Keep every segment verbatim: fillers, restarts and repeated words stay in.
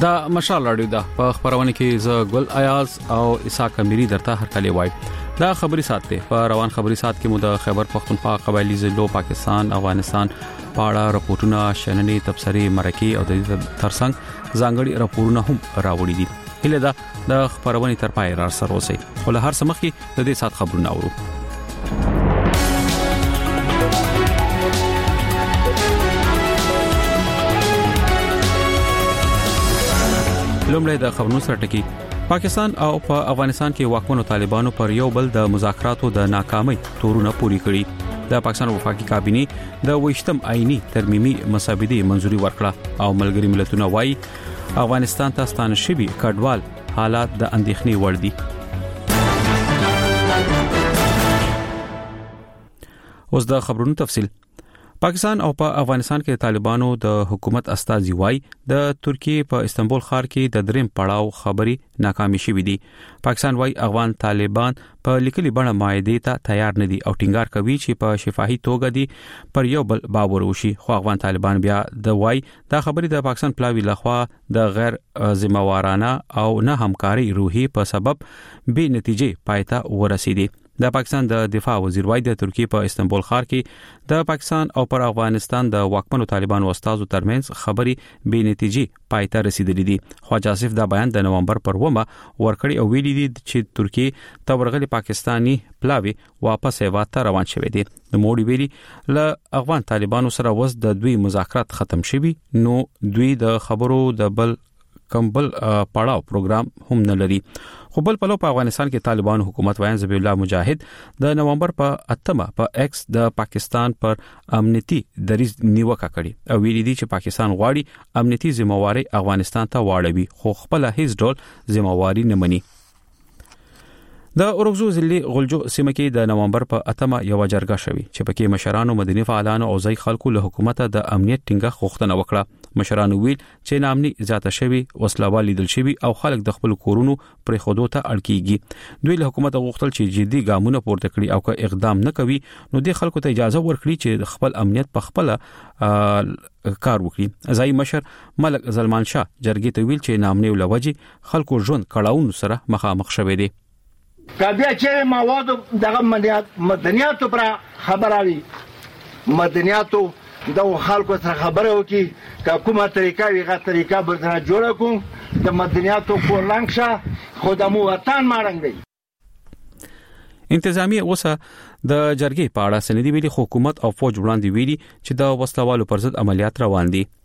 دا مشال راډیو ده په خبرونه کې ز ګل ایاز او اسحاق اميري درته هر کله وای دا خبري سات ته په روان خبري سات کې مو د خیبر پختونخوا قبایلی ضلعو پاکستان افغانستان پاړه رپورټونه شننې تبصري مرکي او د ترڅنګ ځانګړي راپورونه هم راوړي دي هله دا د خبرونه تر پای را سره اوسئ ول هر سمخ کې د دې سات خبرونه اورو لومړی د خبرونو سره ټکی پاکستان او په افغانستان کې واکمنو طالبانو پر یو بل د مذاکراتو د ناکامۍ تورونه پوری کړي د پاکستان وفاقي کابینه د ویشتم آئینی ترمیمي مسودې منزوري ورکړه او ملګری ملتونه وايي افغانستان ته ستانه شوی کډوال حالات د اندېښنې وړ دي اوس د خبرونو تفصیل پاکستان او په افغانستان کې طالبانو د حکومت استازي وای د ترکیه په استنبول ښار کې د دریم پړاو خبري ناکامي شوې دي پاکستان وای افغان طالبان په لیکلي بڼه معاهده ته تیار نه دي او ټینګار کوي چې په شفاهي توګه دي پر یو بل باور وشي خو افغان طالبان بیا د وای دا خبري د پاکستان پلاوی لخوا د غیر ذمہوارانه او نه همکاري روحي په سبب به نتیجې پایته ورسېدي د پاکستان د دفاع وزیر وای د ترکیه په استنبول ښار کې د پاکستان او پر افغانستان د واکمنو طالبانو استادو ترمنځ خبري به نتیجې پایته رسیدلې دي خواجه آصف دا بیان د نومبر پر ومه ورکړی او ویلي دي چې ترکیه تورغلي پاکستانی پلاوی واپس هیواد ته روان شوی دي د موړي ویلي ل افغان طالبانو سره وس د دوی مذاکرات ختم شوي نو دوی د خبرو د بل کمبل پړاو پروګرام هم نه لري خو بل په لو په افغانستان کې طالبان حکومت وایي ذبیح الله مجاهد د نومبر په اتمه په ایکس د پاکستان پر امنیتي دریز نیوکه کړې او ویلي دي چې پاکستان غواړي امنیتي ذمہواری افغانستان ته واړوي خو خپل هیڅ ډول ذمہواری نه مني د اورغزو ضلع غلجو سیمه کې د نومبر په اتمه یو جرګه شوې چې پکې مشرانو مدني فعالانو او ځای خلکو له حکومت د امنیت ټینګه غوښتنه وکړه مشرانو ویل چې نامني زیاته شوی وسلوال لیدل شوی او خلک د خپل کورونو پر خودو ته اړکیږي دوی له حکومت غوښتل چې جدي ګامونه پورته کړي او که اقدام نه کوي نو د خلکو ته اجازه ورکړي چې خپل امنیت په خپل کار وکړي ځای مشر ملک زلمان شاه جرګې ته ویل چې نامني ولوجي خلکو ژوند کړهون سره مخامخ شوي دي کبیا چې مواد دغه مدنیاتو پر خبراوي مدنیاتو د خلکو سره خبره وکي که کومه طریقه ویغه طریقه برته جوړه کوم د مدنیاتو کو لنګشه خودمو وطن مارنګ دی انتظامی اوسه د جرګې په اړه سندې ویلي حکومت او فوج وړاندې ویلي چې د وسلوالو پر ضد عملیات روان دي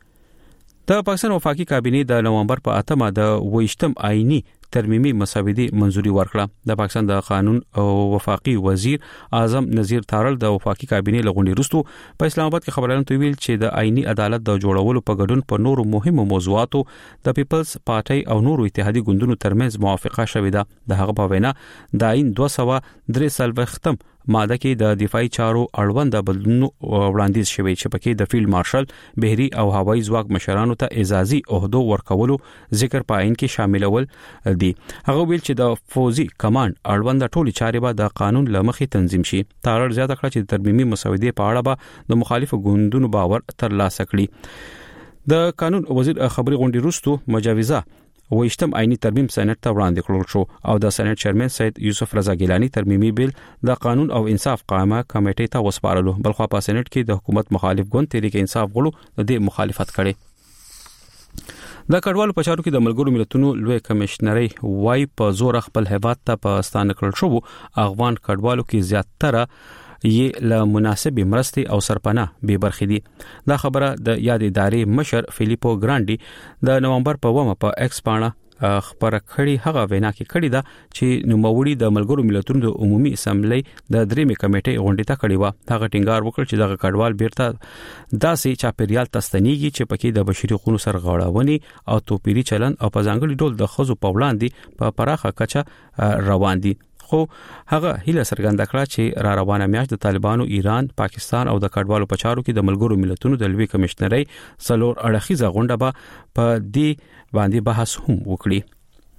د پاکستان وفاقي کابینه د نومبر په اتمه د ویشتم آئینی ترمیمي مسودې منزوري ورکړه د پاکستان د قانون او وفاقي وزیر اعظم نذیر تارل د وفاقي کابینه لغونډي رستو په اسلام آباد کې خبرونه تویل چې د آئینی عدالت د جوړولو په ګډون په نورو مهمو موضوعاتو د پیپلز پارټي او نورو اتحادي ګوندونو ترمنځ موافقه شوې ده د هغه په وینا د آئین دوه سوه درې ختم ماده کې د دفاعي چارو اړوند بدلونو وړاندیز شوی چې پکې د فیلډ مارشل بهري او هوایي ځواک مشرانو ته اعزازي عہدو ورکولو ذکر پاین کې شاملول دي هغه ویل چې د فوزي کمانډ اړوند ټولي چارې به د قانون لمخې تنظیم شي تارړ زیاته کړ چې ترمیمي مسودې په اړه به د مخالفو ګوندونو باور ترلاسه کړي د قانون وزیر خبري غونډې رستو مجاوزه ویشتم آئینی ترمیم سېنات ته وړاندې کړل شو او د سېنات چیرمن سید یوسف رضا ګیلانی ترمیمي بیل د قانون او انصاف قائمه کمیټې ته وسپارلو بلخو په سېنات کې د حکومت مخالف ګوند تحریک انصاف غړو د مخالفت کړي د کډوالو په چارو کې د ملګرو ملتونو لوی کمشنري وای په زور خپل هیواد ته په ستانه کړل شو افغان کډوالو کې زیاتره یې له مناسبې مرستې او سرپناه به برخې دي دا خبره د یاد ادارې مشر فلیپو ګرانډي د نومبر په ومه په ایکس پاڼه خبره کړي هغه وینا کې کړي دا چې نوموړي د ملګرو ملتونو د عمومي اسمبلی د درېمې کمیټې غونډې ته کړي و هغه ټینګار وکړ چې دغه کډوال بیرته داسې چاپیریال تستنیږي چې پکې د بشري حقوقو سره غاړهونی او توپیری چلن او په ځانګړي ډول د خزو په وړاندې په پراخه کچه روان دي خو هغه هیله څرګنده کړه چې را روانه میاشت د طالبانو ایران پاکستان او د کډوالو په چارو کې د ملګرو ملتونو د لوی کمشنري څلور اړخیزه غونډه به په دې باندې بحث هم وکړي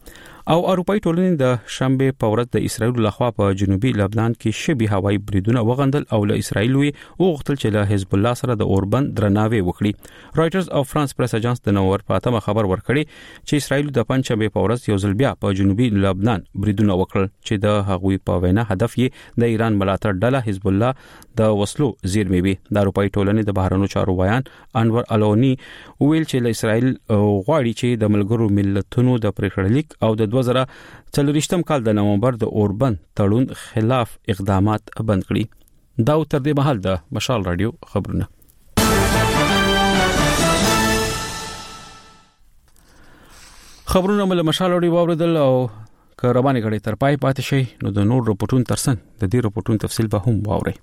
او اروپאי ټولنې د شنبه په ورځ د اسرایل لخوا په جنوبي لبنان کې شبي هوایي بریدونه وغندل او له اسرایل وی وغوښتل چې له حزب الله سره د اوربند درناوی وکړي. رائټرز او فرانس پریس اژانس د نومبر په اتمه خبر ورکړي چې اسرایل د پنځشنبه په ورځ یو ځل بیا په جنوبي لبنان بریدونه وکړل چې د هغوی په وینا هدف یې د ایران ملاتړ ډله حزب الله د وسلو زیرمې وي. د اروپאי ټولنې د بهرنیو چارو ویان انور الونی ویل چې له اسرایل غواړي چې د ملګرو ملتونو د پریکړه لیک او د دوه زره څلوېښتم کال د نومبر د اوربند تړون خلاف اقدامات بند کړي. دا تر دې مهال د مشال رادیو خبرونه. خبرونه مل مشال رادیو واوریدل او که روانه غړي تر پای پاتې شي نو د نور رپورټونو ترڅنګ د دې رپورټونو تفصیل به هم واوري.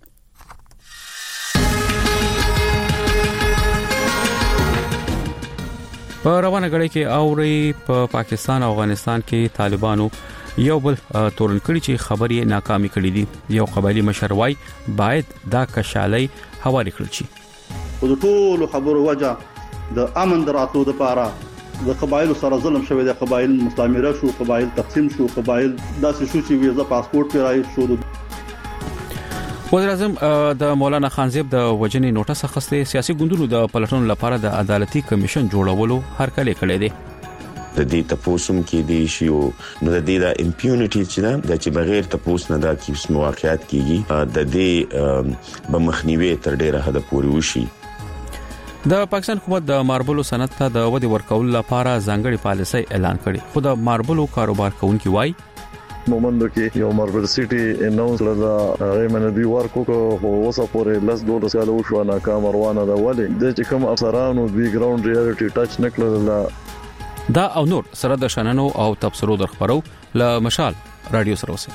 په روانه غړي کې اوري په پا پاکستان او افغانستان کې طالبانو یو بل تورن کړي چې خبرې ناکامي کړې دي. یو قبایلی مشر وايي باید دا کشالۍ حواله کړل شي. د ټولو خبرو وجه د امن دراتو د پاره د قبایل سره ظلم شوی د قبایل مستعمره شو، قبایل تقسیم شو، قبایل داسې شو چې ویزه پاسپورت پیرای شو. وزیر اعظم د مولانا خانزیب د وجنې نوټس اخیسته سیاسي ګوندونو د پلټنو لپاره د عدالتي کمیشن جوړولو هرکلی کړی دی. د دې تپوسم کې دی شی او نو د دې د امپیونټی چې نه د چې بغیر تپوس نه دا کیس مواقعات کیږي د دې بمخنیوي تر ډیره حد پورې وشي. د پاکستان حکومت د ماربلو صنعت ته د ودی ورکول لپاره ځانګړي پالیسي اعلان کړي. خو د ماربلو کاروبار کوونکي وایي مومندو کې یو ماربل سیټي اناونس لدا غیمن دی ورکو کو وسه پورې لاس دوه سال وشو ناکام روانه ده ولې د چې کوم افسرانو بی ګراوند ریالټي ټچ نکړل. دا او نور سره د شننو او تبصرو در خبرو ل مشال رادیو سره وسه.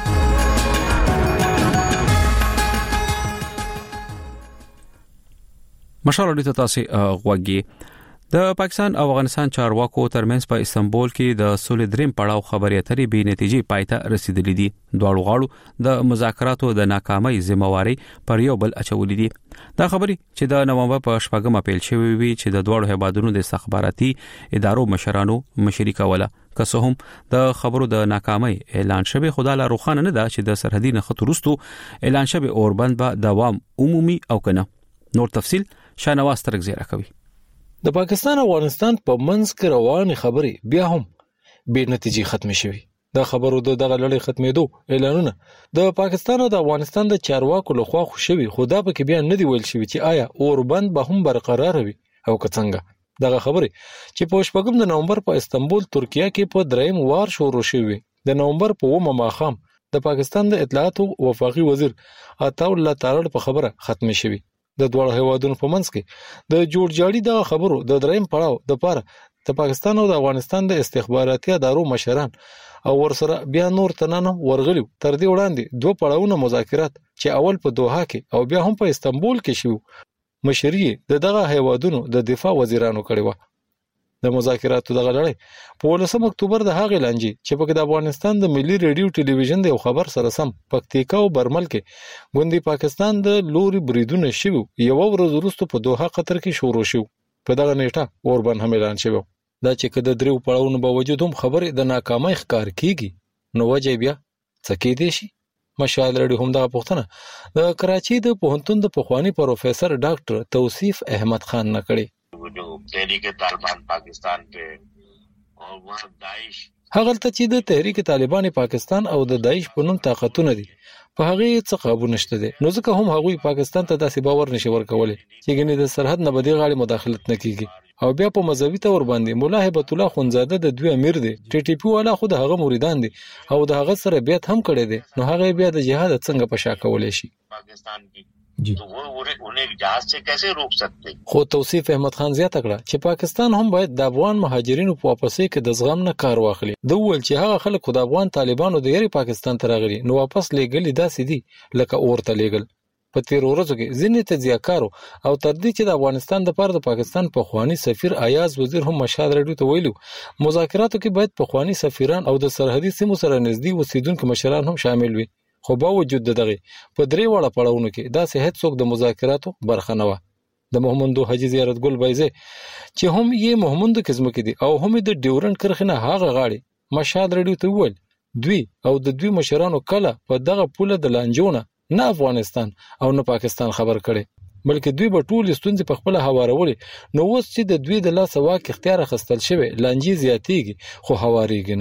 مشال رادیو تاسو غوږی. د پاکستان او افغانستان چارواکو ترمنځ په استنبول کې د سولې دریم پړاو خبرې اترې به نتیجې پایته رسیدلې دي. دواړو غاړو د مذاکراتو د ناکامۍ ذمہواری پر یو بل اچولې دي. دا خبرې چې د نومبر په شپږمه پیل شوې وي چې د دواړو هیوادونو د استخباراتي ادارو مشرانو مشري کوله. که څه هم د خبرو د ناکامۍ اعلان شوه خدای لا روخانه نه ده چې د سرحدي نښتو وروسته اعلان شوه اوربند به دوام عمومي او کنه. نور تفصيل شانواز ترک زیره کوي. د پاکستان او افغانستان په منځ کې روانې خبرې بیا هم بې نتیجې ختم شوي. د خبرو د دغه لړۍ ختمېدو اعلانونه د پاکستان او د افغانستان د چارواکو لخوا خو شوي خو دا پکې بیا نه دی ویل شوي چې آیا اوربند به هم برقرار وي او که څنګه. دغه خبرې چې په شپږم د نومبر په استنبول ترکیه کې په دریم وار شروع شوې. د نومبر په اوومه ماښام د پاکستان د اطلاعاتو وفاقي وزیر عطا الله تارړ په خبره ختم شوي. د دوه هیوادونو په منځ کې د جوړجاړي د خبرو د دریم پړاو د پاره د پاکستان او د افغانستان د استخباراتي ادارو مشران او ورسره بیا نور تنانه ورغلي. تر دې وړاندې دوه پړاوونه مذاکرات چې اول په دوحه کې او بیا هم په استنبول کې شو مشري د دغه هیوادونو د دفاع وزیرانو کړي و. د مذاکراتو دغه لړۍ په ولسم اکتوبر د هغې لانجې چې په د افغانستان د ملي ریډیو ټلویزیون د یو خبر سره سم پکتیکا او برمل کې ګوندی پاکستان د لوري بریدونه شوه یو ورځ وروسته په دوحه قطر کې شروع شو. په دغه نیټه اوربند هم اعلان شوه. دا چې کده دریو پړاوونو باوجود هم خبرې د ناکامۍ ښکار کیږي نو وجه بیا څه کېدې شي. مشال رډي هم دغه پوښتنه د کراچي د پوهنتون د پخوانی پروفیسور ډاکټر توصیف احمد خان نه کړي. جو تحریک طالبان پاکستان په او واه داعش هغه ته چې د تحریک طالبان پاکستان او د داعش په نوم طاقتونه دي په هغه څه قابو نشته دي نو ځکه هم هغوی پاکستان ته داسې باور نشي ورکولای چې ګنې د سرحد نه بدی غاړي مداخلت نه کیږي. او بیا په مذهبي تور باندې مولا هیبت الله خونزاده د دوی امیر دی ټي ټي پی والا خود هغه مریدان دي او د هغه سره بیت هم کړی دي نو هغه بیا د جهاد څنګه په شا کولای شي. پاکستان کی تو وہ انہیں جہاز سے کیسے روک سکتے. خو توصیف احمد خان زیاته کړه چې پاکستان هم باید د افغان مهاجرینو په واپسې کې د زغم نه کار واخلي. د ول چې هغه خلک د افغان طالبانو د یری پاکستان ته راغلي نو واپس لېګل داسې دي لکه اورته لېګل. په تیر ورځو کې ځینې تجزیه‌کارو او تر دې چې د افغانستان د پر د پاکستان په خوانی سفیر ایاز وزیر هم مشال رډیو ته ویلو مذاکراتو کې باید په خوانی سفیران او د سرحدي سیمو سره نږدې اوسیدونکو مشران هم شامل وي. خو باوجود دغه په درې وړه پړاوونو کې دا سه هیڅ څوک د مذاکراتو برخه نه و. د محمدو حاجی زیارت ګل بایزه چې هم یې محمد کزمه کې دي او هم د ډیورنت کرخنه هغه غاړي مشهد رادیو ته وویل دوی او د دوی مشرانو کله په دغه پوله د لانجونه نه افغانستان او نه پاکستان خبر کړي بلکې دوی به ټول ستونزې په خپل هوارولې نو اوس چې د دوی د لاس واک اختیار اخیستل شوی لانجې زیاتېږي خو هوارېږي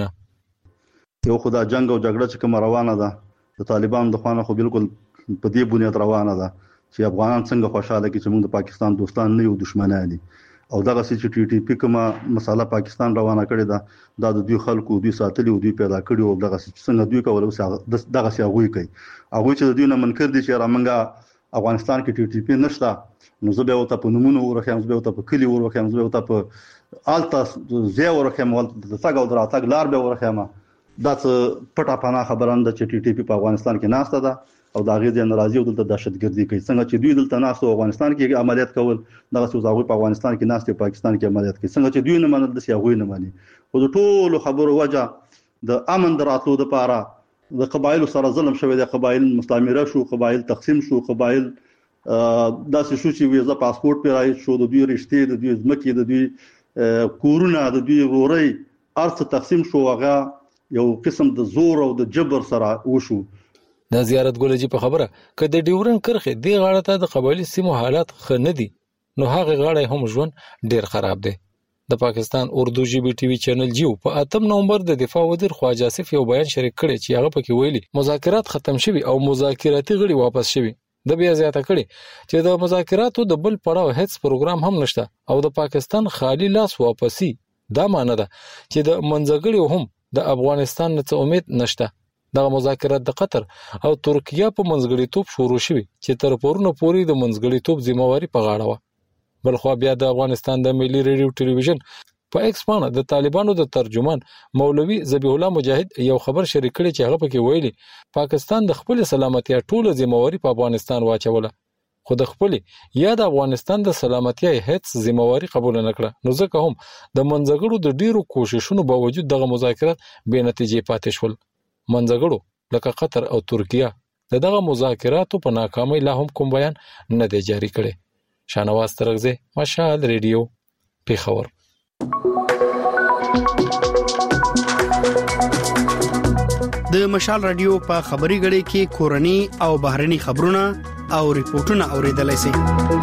نه یو خدای جنگ او جګړه چې کوم روانه ده د طالبانو د خوانه خو بالکل په دې بنیاد روانه ده چې افغانان څنګه خوشاله کی چې موږ د پاکستان دوستان نه یو دشمنان دي او دغه چې ټي ټي پی کومه مساله پاکستان روانه کړې ده دا د دوی خلکو دوی ساتلي او دوی پیدا کړي او دغه څنګه دوی کول او دغه سی هغه کوي هغه چې د دوی نه منکر دي چې رامنګه افغانستان کې ټي ټي پی نشته نو زه به وته په نمونه ورخم زه به وته په کلی ورخم زه به وته په التا زه ورخم ولته د تاګ او دراتګ لار به ورخم دا څه پټه پانا خبرانده چې ټي ټي پی په افغانستان کې ناشته ده او دا غي د ناراضي او د دهشتګردي کوي څنګه چې دوی دلته ناشته افغانستان کې عملیات کول دغه څه زاوی په افغانستان کې ناشته پاکستان کې عملیات کوي څنګه چې دوی نه منل د سیاغوي نه مانی او د ټولو خبرو وجه د امن دراتلو د پاره د قبایل سره ظلم شوی د قبایل مستعمره شو قبایل تقسیم شو قبایل داسې شو چې ویزه پاسپورت پیرای شو د دوی رښتې د دوی ځمکې د دوی کورونه د دوی روري ارث تقسیم شو هغه یو قسم د زور او د جبر سره وشو د زیارت ګولجی په خبره ک د ډیورن کرخه دی غاړه ته د قبایلی سیمو حالات خ نه دي نو هغه غاړه هم ژوند ډیر خراب دی د پاکستان اردو جی بی ټي وی چینل جیو په اتم نومبر د دفاع وزیر خواجه آصف یو بیان شریک کړي چې هغه پکې ویلي مذاکرات ختم شوي او مذاکراتي غړي واپس شوي د بیا زیاته کړي چې د مذاکراتو د بل پړاو هیڅ پروګرام هم نشته او د پاکستان خالی لاس واپسی دا معنی ده چې د منځګړي هم د افغانستان نه امید نشته دغه مذاکرات د قطر او ترکیه په منځګړیتوب شروع شوي چې تر پورونه پورې د منځګړیتوب ذمہواری په غاړه و بل خو بیا د افغانستان د ملي ریډیو ټلویزیون په ایکس باندې د طالبانو د ترجمان مولوی ذبیح الله مجاهد یو خبر شریک کړي چې هغه پکې ویلي پاکستان د خپل سلامتیا ټوله ذمہواری په افغانستان واچوله خو د خپل یا د افغانستان د سلامتیا هیڅ ذمہواری قبول نه کړه نو ځکه هم د منځګړو د ډیرو کوششونو باوجود دغه مذاکرات بې نتیجې پاتې شول منځګړو لکه قطر او ترکیه دغه مذاکراتو په ناکامۍ لا هم کوم بیان نه دی جاری کړي شانواز ترغزه مشال ریډیو پیښور د مشال رادیو په خبري غړي کې کورني او بهرني خبرونه او ریپورتونه اوریدلای شئ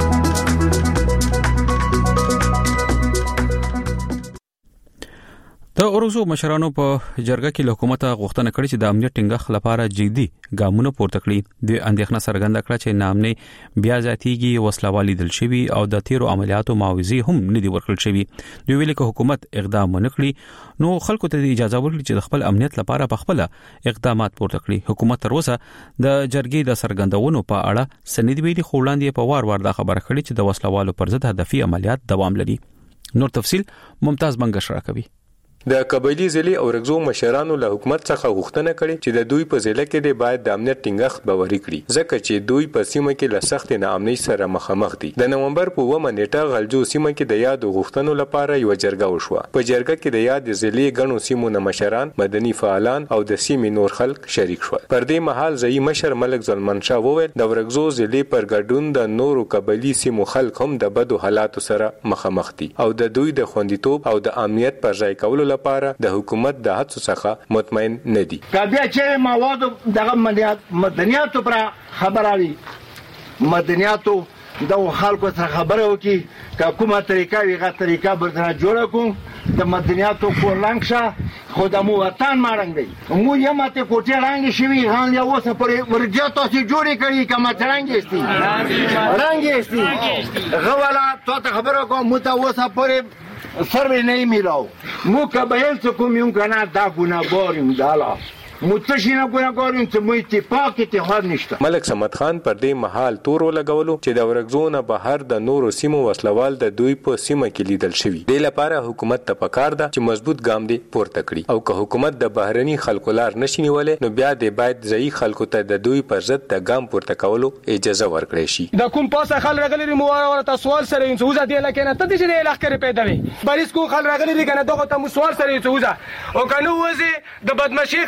د اورزو مشرانو په جرګه کې حکومت غوښتنه کړې چې د امنیت ټینګښت لپاره جدي ګامونه پورته کړي د اندېښنه څرګنده کړه چې نامنې بیا ذاتيږي وسلوالي دل شوی او د تیرو عملیاتو معاوضه هم نه دی ورکړل شوی دوی ویل چې حکومت اقدام ونکړي نو خلکو ته اجازه ورکړي چې خپل امنیت لپاره په خپل اقدامات پورته کړي حکومت تر اوسه د جرګې د څرګندونو په اړه سند ویلي خو وړاندې په وار وار دا خبره کړې چې د وسلوالو پر ضد هدفي عملیات دوام لري نور تفصيل ممتاز بنگش راکوي د قبایلی ضلع او رغزو مشرانو له حکومت څخه غوښتنه کړې چې د دوی په ضلع کې د باید د امنیت ټینګښت باوري کړي ځکه چې دوی په سیمه کې له سخت ناامنۍ سره مخامخ دي د نومبر په اوومه نیټه غلجو سیمه کې د یاد غوښتنو لپاره یو جرګه وشوه په جرګه کې د یاد ضلع غنو سیمو نه مشران مدني فعالان او د سیمې نور خلک شریک شول پر دې مهال ځای مشر ملک ظلمن شاه وویل د ورغزو ضلع پر ګډون د نورو قبایلی سیمو خلک هم د بدو حالاتو سره مخامخ دي او د دوی د خوندیتوب او د امنیت پر ځای کولو لپاره د حکومت د هڅو څخه مطمئن نه دي کبیا چې مواد دغه مدنیاتو پر خبرالي مدنیاتو د خلکو سره خبره وکي کومه طریقه ویغه طریقه برته جوړه کوم د مدنیاتو کولانګشه خودمو وطن مارنګ دی مو یمته کوټه رنګ شوی هان یا وسه پر ورجاته سي جوړی کړي کما رنګ استي رنګ استي غوالا ته خبره کوم مو ته وسه پر سر نه میلاو مو قبایل څخه کوم یو کنه دا ګناګورم دالا متشینه ګناګورم چې مو اتفاق اتحاد نشته ملک صمد خان پر دې محل تور لګولو چې د ورغزونه بهر د نورو سیمو وسلوال د دوی په سیمه کې لیدل شوی د لپاره حکومت ته پکار ده چې مضبوط ګام دی پورته کړي او که حکومت د بهرني خلکو لار نشي نیولې نو بیا د باید ځای خلکو ته د دوی پر ضد د ګام پورته کولو اجازه ورکړي شي د کوم پاسه خل راغلي مو ورته سوال سره یو څه دی لکه ته دې نه لخر پیدا وي بریس کو خل راغلي کنه دغه ته سوال سره یو څه او کنه وځي د بدمعشي خبرې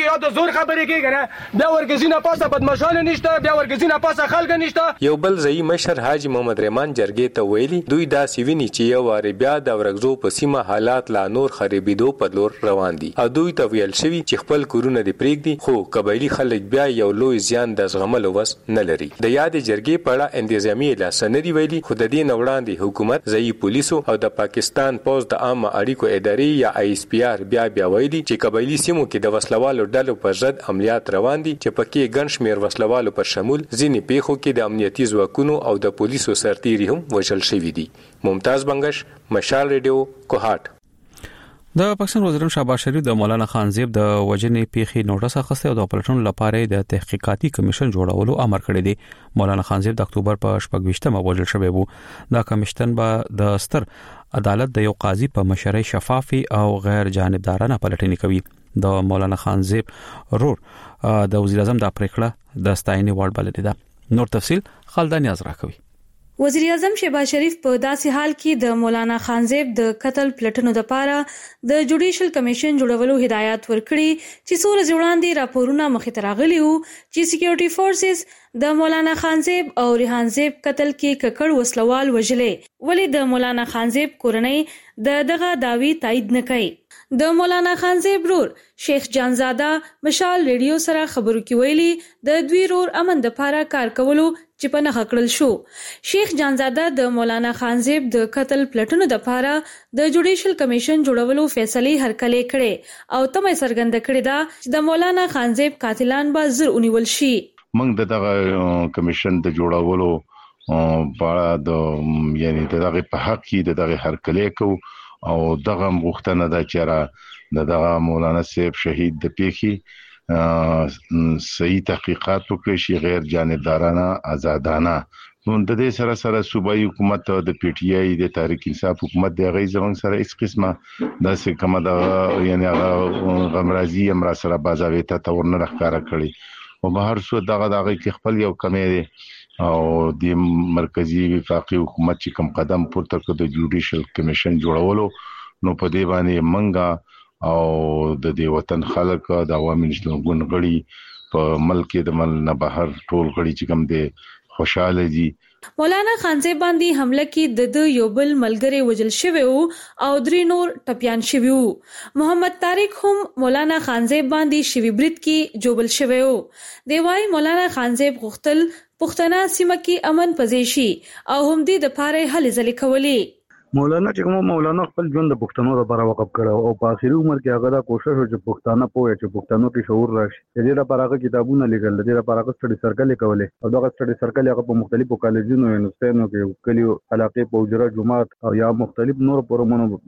یا د زور خبرې کوي کنه بیا ورګزینه پاسه بدمعشانه نشته بیا ورګزینه پاسه خلک نشته. یو بل ځای مشر حاجی محمد رحمان جرګې ته ویلي دوی دا سیویني چې یو واری بیا د ورګزو په سیمه حالات لا نور خرابېدو په لور روان دي. ا دوی ته ویل شوی چې خپل کورونه دې پرېږدي خو قبایلی خلک بیا یو لوی زیان د زغملو وس نه لري. د یاد جرګې په اړه انتظامی اجلاس نه دی ویلي خو د دې نوړاندې حکومت ځای پولیسو او د پاکستان پوز د عامه اړیکو ادارې یا آی اس پی آر بیا بیا ویلي چې قبایلی سیمو کې د وسلوالو ډلو پر ضد عملیات روان دي چې پکې ګڼ شمېر وسلوالو پر شمول ځینې پیښو کې د امنیتي ځواکونو او د پولیسو سرتیري هم وژل شوي دي. ممتاز بنگش، مشال ریډیو، کوهاټ. د پاکستان وزیر شهباز شریف د مولانا خانزیب د وجنې پیښې نوټس اخیسته او د پلټون لپاره د تحقیقاتي کمیشن جوړولو امر کړی دی. مولانا خانزیب د اکتوبر په شپږ ویشتمه وژل شوی وو. دا کمیشن به د ستر عدالت د یو قاضي په مشرۍ شفافي او غیر جانبدارانه پلټنې کوي. د مولانا خانزیب رور د وزیر اعظم د پریکړه د ستاینې وړ بلل دي. نور تفصيل خالد نیاز راکوي. وزیر اعظم شهباز شریف په داسې حال کې د مولانا خانزیب د قتل پلټنو لپاره د جوډیشل کمیشن جوړولو هدایت ورکړي چې څو ورځې وړاندې راپورونه مخې ته راغلي وو چې سکیورټي فورسز د مولانا خانزیب او ریحان زیب قتل کې ککړ وسلوال وژلې. ولې د مولانا خانزیب کورنۍ د دغه داوی تایید نه کوي؟ د مولانا خانزیب رور شیخ جانزاده مشال ریډیو سره خبرو کې ویلي د دوی رور امن د لپاره کار کولو چې په نه کړل شو. شیخ جانزاده د مولانا خانزیب د قتل پلټنو د لپاره د جوډیشل کمیشن جوړولو فیصله هرکلې کړي او تمه څرګنده کړې ده چې د مولانا خانزیب قاتلان به زر ونیول شي. موږ دغه کمیشن د جوړولو په د یعنی دغه په حق کې دغه هرکلې کو او دغه مغختنه د چیرې د دغه مولانا صاحب شهید د پیخي صحیح تحقیقات وکړي شي غیر جانبدارانه آزادانه. نو د دې سره سره صوبایي حکومت د پی ټی آی د تحریک انصاف حکومت د غي زمون سره هیڅ قسمه داسې کومه د یعنی غمرازي امر سره بازاوي ته تور نه ښکارا کړي او بهر څو دغه دغه کې خپل یو کمې او د مرکزی وفاقي حکومت چې کوم قدم پورته کړ د جوډیشل کمیشن جوړولو نو په دې باندې منګه او د دې وطن خلک د عوامي نشنل غونغړي په ملک د مل نه بهر ټول غړي چې کوم دي خوشاله دي. مولانا خانزیب باندې حمله کې د یو بل ملګری وژل شوی او درې نور ټپيان شوی وو. محمد طارق هم مولانا خانزیب باندې شوی برید کې جوبل شوی وو. دی وايي مولانا خانزیب غختل پښتنه سیمه کې امن پزیشي او هم دې د پاره هلې ځلې کولې. مولانا چې کوم مولانا خپل ژوند د پښتنو لپاره وقف کړو او په اخري عمر کې هغه دا کوشش وکړ چې پښتانه پوهه چې پښتنو کې شعور راشي. دې لپاره هغه کتابونه لیکل دي لپاره هغه سټډي سرکل کولې او دا سټډي سرکل هغه په مختلفو کالجونو یونیورسيټونو کې کلیو علاقې په وجره جماعت او یا مختلف نور پرومونو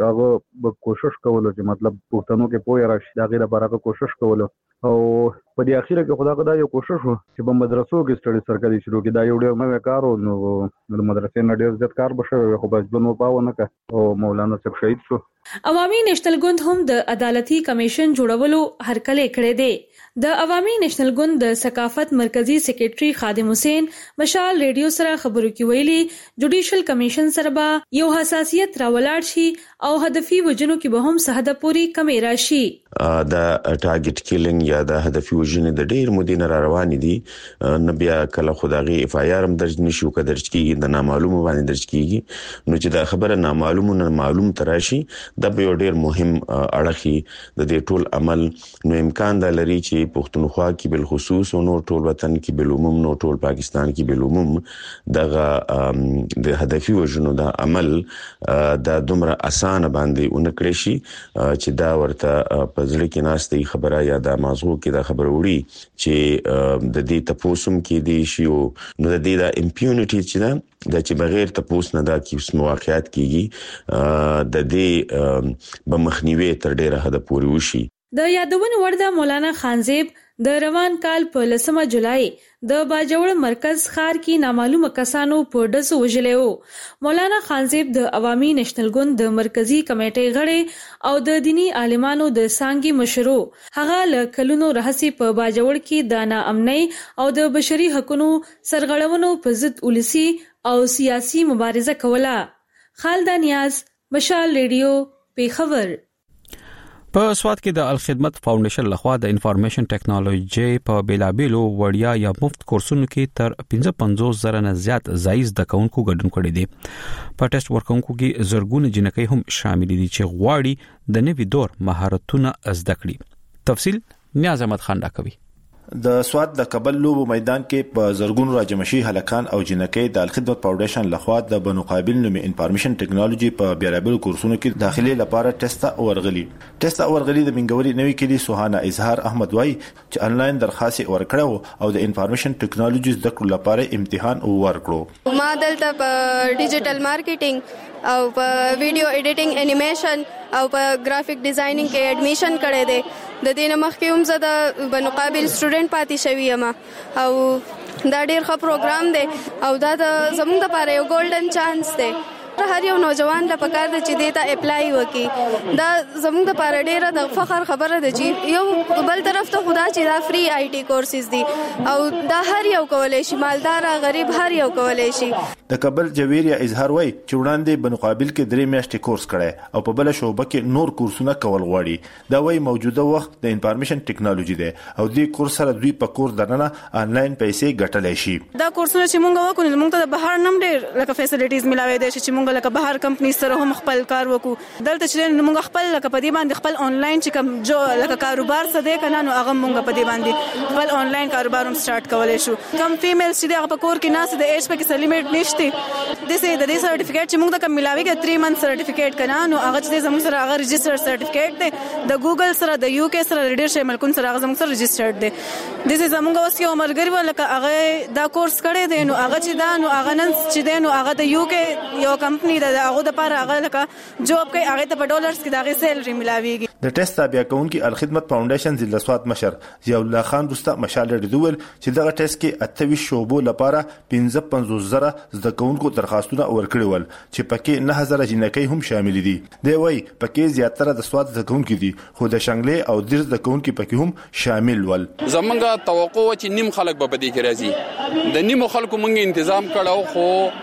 هغه کوشش کولو چې مطلب پښتنو کې پوهه راشي. دا غیر لپاره هغه کوشش کولو او په دې اخیره کې خدا خدای یو کوشش و چې په مدرسو کې سټډي سرکل شروع کړي. دا یو ډېر مې کار او نو مدرسې نه ډېر زیات کار بشوي خو بس بنو پاونه کا او مولانا صاحب شهید شو. عوامي نېشنل ګوند هم د عدالتي کمیشن جوړولو هرکلې کړې دي. د عوامي نېشنل ګوند د ثقافت مرکزی سیکریټري خادم حسین مشال ریډیو سره خبرو کې ویلي جوډیشل کمیشن سره به یو حساسیت راولاړ شي او هدفي وجنو کې به هم سهده پوری کمی راشي. دا ټارګټ کیلینګ یا د هدفي وجنې د ډیر مدینه را روان دي نه بیا کله خدایي اف آی آر هم درج نشي او کدرج کیږي د نامعلومه باندې درج کیږي نو چې دا خبره نامعلومه نه معلوم تراشي د به ډیر مهم اړخي د دې ټول عمل نو امکان د لري چې پښتونخوا کې بل خصوص او نور ټول وطن کې بل عموم نو ټول پاکستان کې بل عموم دغه د هدفي وجنو د عمل د دومره اسانه باندې اونکړي شي چې دا ورته پزړه کې ناشته خبره یا د مازغو کې دا خبره وړي چې د دې تپوسم کې دی شی او نو د دې د امپیونټی چې دا د چې بغیر تپوس نه دا کیسه مواقعات کیږي د دې بمخنیوي تر ډیره حد پورې وشي. د یادونه ورده مولانا خانزیب د روان کال په لسمه جولای د باجوړ مرکز خار کې نامعلومه کسانو په ډزو وژلې وو. مولانا خانزیب د عوامي نېشنل ګوند د مرکزی کمیټې غړي او د دینی عالمانو د سانګي مشرو هغه له کلونو راهسي په باجوړ کې د ناامنۍ او د بشري حقوقو سرغړونو په ضد ولسی او سیاسي مبارزه کوله. خالد نیاز، مشال ریډیو، پیښور. په سواد کې د الخدمت فاونډیشن لخوا د انفارمیشن ټیکنالوژي په بیلابېلو وړیا یا مفت کورسونو کې تر پنځه پنځوس زره نه زیات زایز د کونکو ګډون کړي دي. په ټیسټ ورکونکو کې زرګونه جنکۍ هم شامل دي چې غواړي د نوي دور مهارتونه زده کړي. تفصیل نیاز احمد خان راکوي. د سواد د کابل لوبو میدان کې په زرګونو راجمشي هلکان او جنکۍ د الخدمت فاونډیشن لخوا د بنو قابل نومي انفارمیشن ټیکنالوژي په بیلابېلو کورسونو کې داخلي لپاره ټیسټ ورغلي. ټیسټ ورغلي د منګوري نوي کلی سوهانا اظهار احمد وای چې انلاین درخواست ورکړو او د انفارمیشن ټیکنالوژي زده کړو لپاره امتحان ورکړو. ما دلته په ډیجیټل مارکیټینګ او په ویډیو ایډیټینګ انیمیشن او په گرافیک ډیزاینینګ کې اډمیشن کړی دی. د دې نه مخکې هم زه د بنو قابل سټوډنټ پاتې شوی یم او دا ډیر ښه پروګرام دی او دا د زموږ لپاره یو ګولډن چانس دی. هر یو نوجوان ته پکار دی چې دې ته اپلای وکړي. دا زموږ لپاره ډیره د فخر خبره ده چې یو بل طرف ته خدا چې دا فری آی ټي کورسز دي او دا هر یو کولای شي، مالدار غریب هر یو کولای شي. د کابل جویریا اظهار وای چې وړاندې بنو قابل کې درې میاشتې کورس کړي او په بل شوبه کې نور کورسونه کول غواړي. دا وای موجوده وخت د انفارمیشن ټیکنالوژي دی او دې کورس سره دوی په کورس دننه انلاین پیسې ګټلای شي. دا کورسونه چې مونږ وکړو موږ ته د بهر نم ډیر لکه فیسیلیټیز ملاوي دي چې مونږ لکه بهر کمپنی سره هم خپل کار وکړو. دلته چې موږ خپل لکه په دې باندې خپل انلاین چې کوم جو لکه کاروبار څه دی کنه نو هغه موږ په دې باندې خپل انلاین کاروبار هم سٹارټ کولای شو. کوم فیمیل چې هغه په کور کې ناس د ایج په کې لیمټ نشته د دې د دې سرټیفیکیټ چې موږ ته کوم ملاوي کې تین منث سرټیفیکیټ کنه نو هغه چې زموږ سره هغه ريجستره سرټیفیکیټ دی د ګوګل سره د یو کې سره ډیر شي ملکون سره هغه زموږ سره ريجسترډ دی. د دې زموږ اوس یو مرګري ولکه هغه دا کورس کړی دی نو هغه چې دا نو هغه نن چې دی نو هغه د یو کې یو کمپنی د هغه د لپاره هغه لکه جوب کوي هغه ته په ډالرز کې دغه سیلري ملاويږي. د ټیسټ تابع کونکي الخدمت فاونډیشن ضلع سواد مشر ضیاء الله خان دوستا مشال ردول چې دغه ټیسټ کې اتوي شوبو لپاره پنځه پنځوس زره زده کونکو درخواستونه ورکړي ول چې پکې نه هزار جنکۍ هم شامل دي. دی وای پکې زیاتره د سواد زده کونکي دي خو د شنګلې او درز زده کونکي پکې هم شامل ول. زمونږه توقع و چې نیم خلک به پدې کې راځي. د نیمو خلکو مونږ تنظیم کړو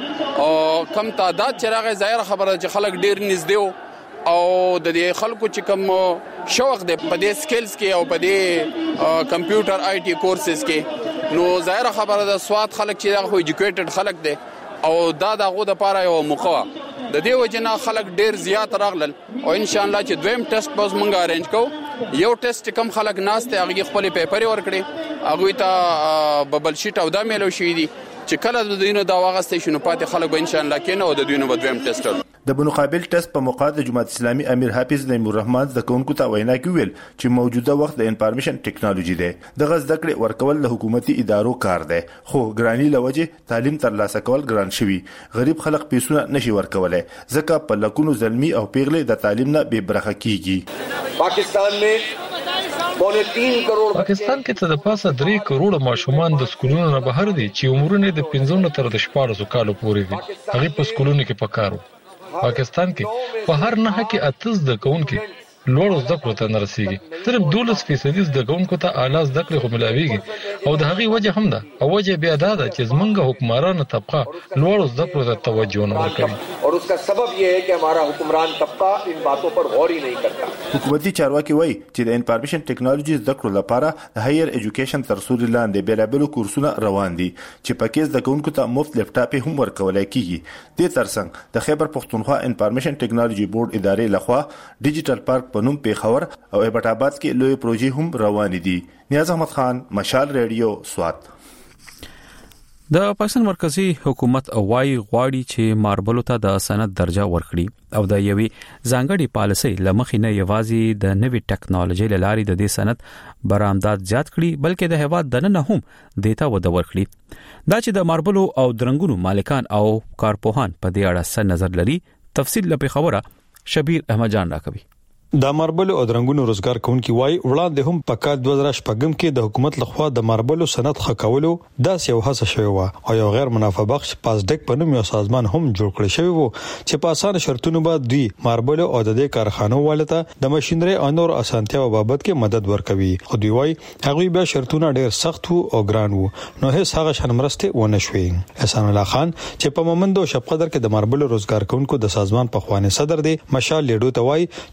خو کم تعداد چې راغی ظاهر خبره چې خلک ډیر نږدې او د دې خلکو چې کوم شوق دی په دې سکلز کې او په دې کمپیوټر آی ټي کورسز کې نو ظاهر خبره د سواد خلک چې هغه ایجوکیټډ خلک دي او دا دغه د لپاره یو موقع د دې وجنه خلک ډیر زیات راغلل او ان شاء الله چې دویم ټیسټ به موږ ارینج کوو. یو ټیسټ کم خلک ناشته هغه خپل پیپر ورکړي هغه ته ببل شیټ او دا میلو شي دي چې کله د دینو دا واغستې شنو پاتې خلک به ان شاء الله کینه او د دینو به دویم ټیسټ. د بنو قابل ټیسټ په موقع د جماعت اسلامي امیر حافظ نعیم الرحمن د کونکو ته وینا کوي چې موجوده وخت د انفارمیشن ټیکنالوژي دی د غز د کړې ورکول له حکومتي ادارو کار دی خو ګرانی لوجه تعلیم ترلاسه کول ګران شوی. غریب خلک پیسونه نشي ورکولای ځکه په لکونو ظلمي او پیغلې د تعلیم نه بے برخه کیږي. پاکستان میں پونے تین کروڑ پاکستان کې ته د پاسه درې کروڑ ماشومان د سکولونو نه بهر دي چې عمرونه د پنځه تر د شپږ کالو پورې دي. هغه په سکولونو کې پکارو. پاکستان کې په هر نه کې اتز د کونکي لوړ زده کړو ته نه رسیږي. صرف دولس فیصد زده کونکو ته اعلی زده کړې خو ملاويږي او د هغې وجه هم ده او وجه بیا دا ده چې زمونږ حکمران طبقه لوړ زده کړو ته توجه نه ورکوي اور اس کا سبب یہ ہے کہ ہمارا حکمران طبقہ ان باتوں پر غور ہی نہیں کرتا. حکومتي چارواکي وایي چې د انفارمیشن ټیکنالوژي زده کړو لپاره د هایر ایجوکیشن تر سوري لاندې بیلابېلو کورسونه روان دي چې پکې زده کوونکو ته مفت لپټاپ هم ورکولای کیږي. دې ترڅنګ د خیبر پختونخوا انفارمیشن ټیکنالوژي بورډ ادارې لخوا ډیجیټل پارک په نوم پیښور او ایبټ آباد کې لوی پروژې هم روان دي. نیاز احمد خان مشال ریډیو سوات. د پاکستان مرکزی حکومت وايي غواړي چې ماربلو ته د سند درجه ورکړي او د یوې ځانګړي پالیسۍ لمخې نه یوازې د نوې ټیکنالوژي لاري د دې سند برآمدات زیات کړي بلکې د هیواد دننه هم دیتا وده ورکړي. دا چې د ماربلو او درنګونو مالکان او کارپوهان په دې اړه څه نظر لري تفصیل لپاره خبره شبیر احمد جان راکوي. د ماربل او درنګونو روزګار کوونکی وای وړاندې هم په کال دوه هزار شپږم کې د حکومت لخوا د ماربل صنعت خکولو داسې یو هڅه شوی و او یو غیر منافع بخش پاسډک په نوم یو سازمان هم جوړ کړی شوی و چې په اسانه شرطونو باندې دوی ماربل او د دې کارخانو والته د ماشينري او نور اسانتیاو بابت کې مدد ورکوي. خو دوی وای هغه بیا شرطونه ډیر سخت او ګران وو نو هیڅ هغه شان مرسته ونه شوې. احسان الله خان چې په مومند او شپقدر کې د ماربل روزګار کوونکو د سازمان په خوانه صدر دی مشال لیډو ته وای چې ټول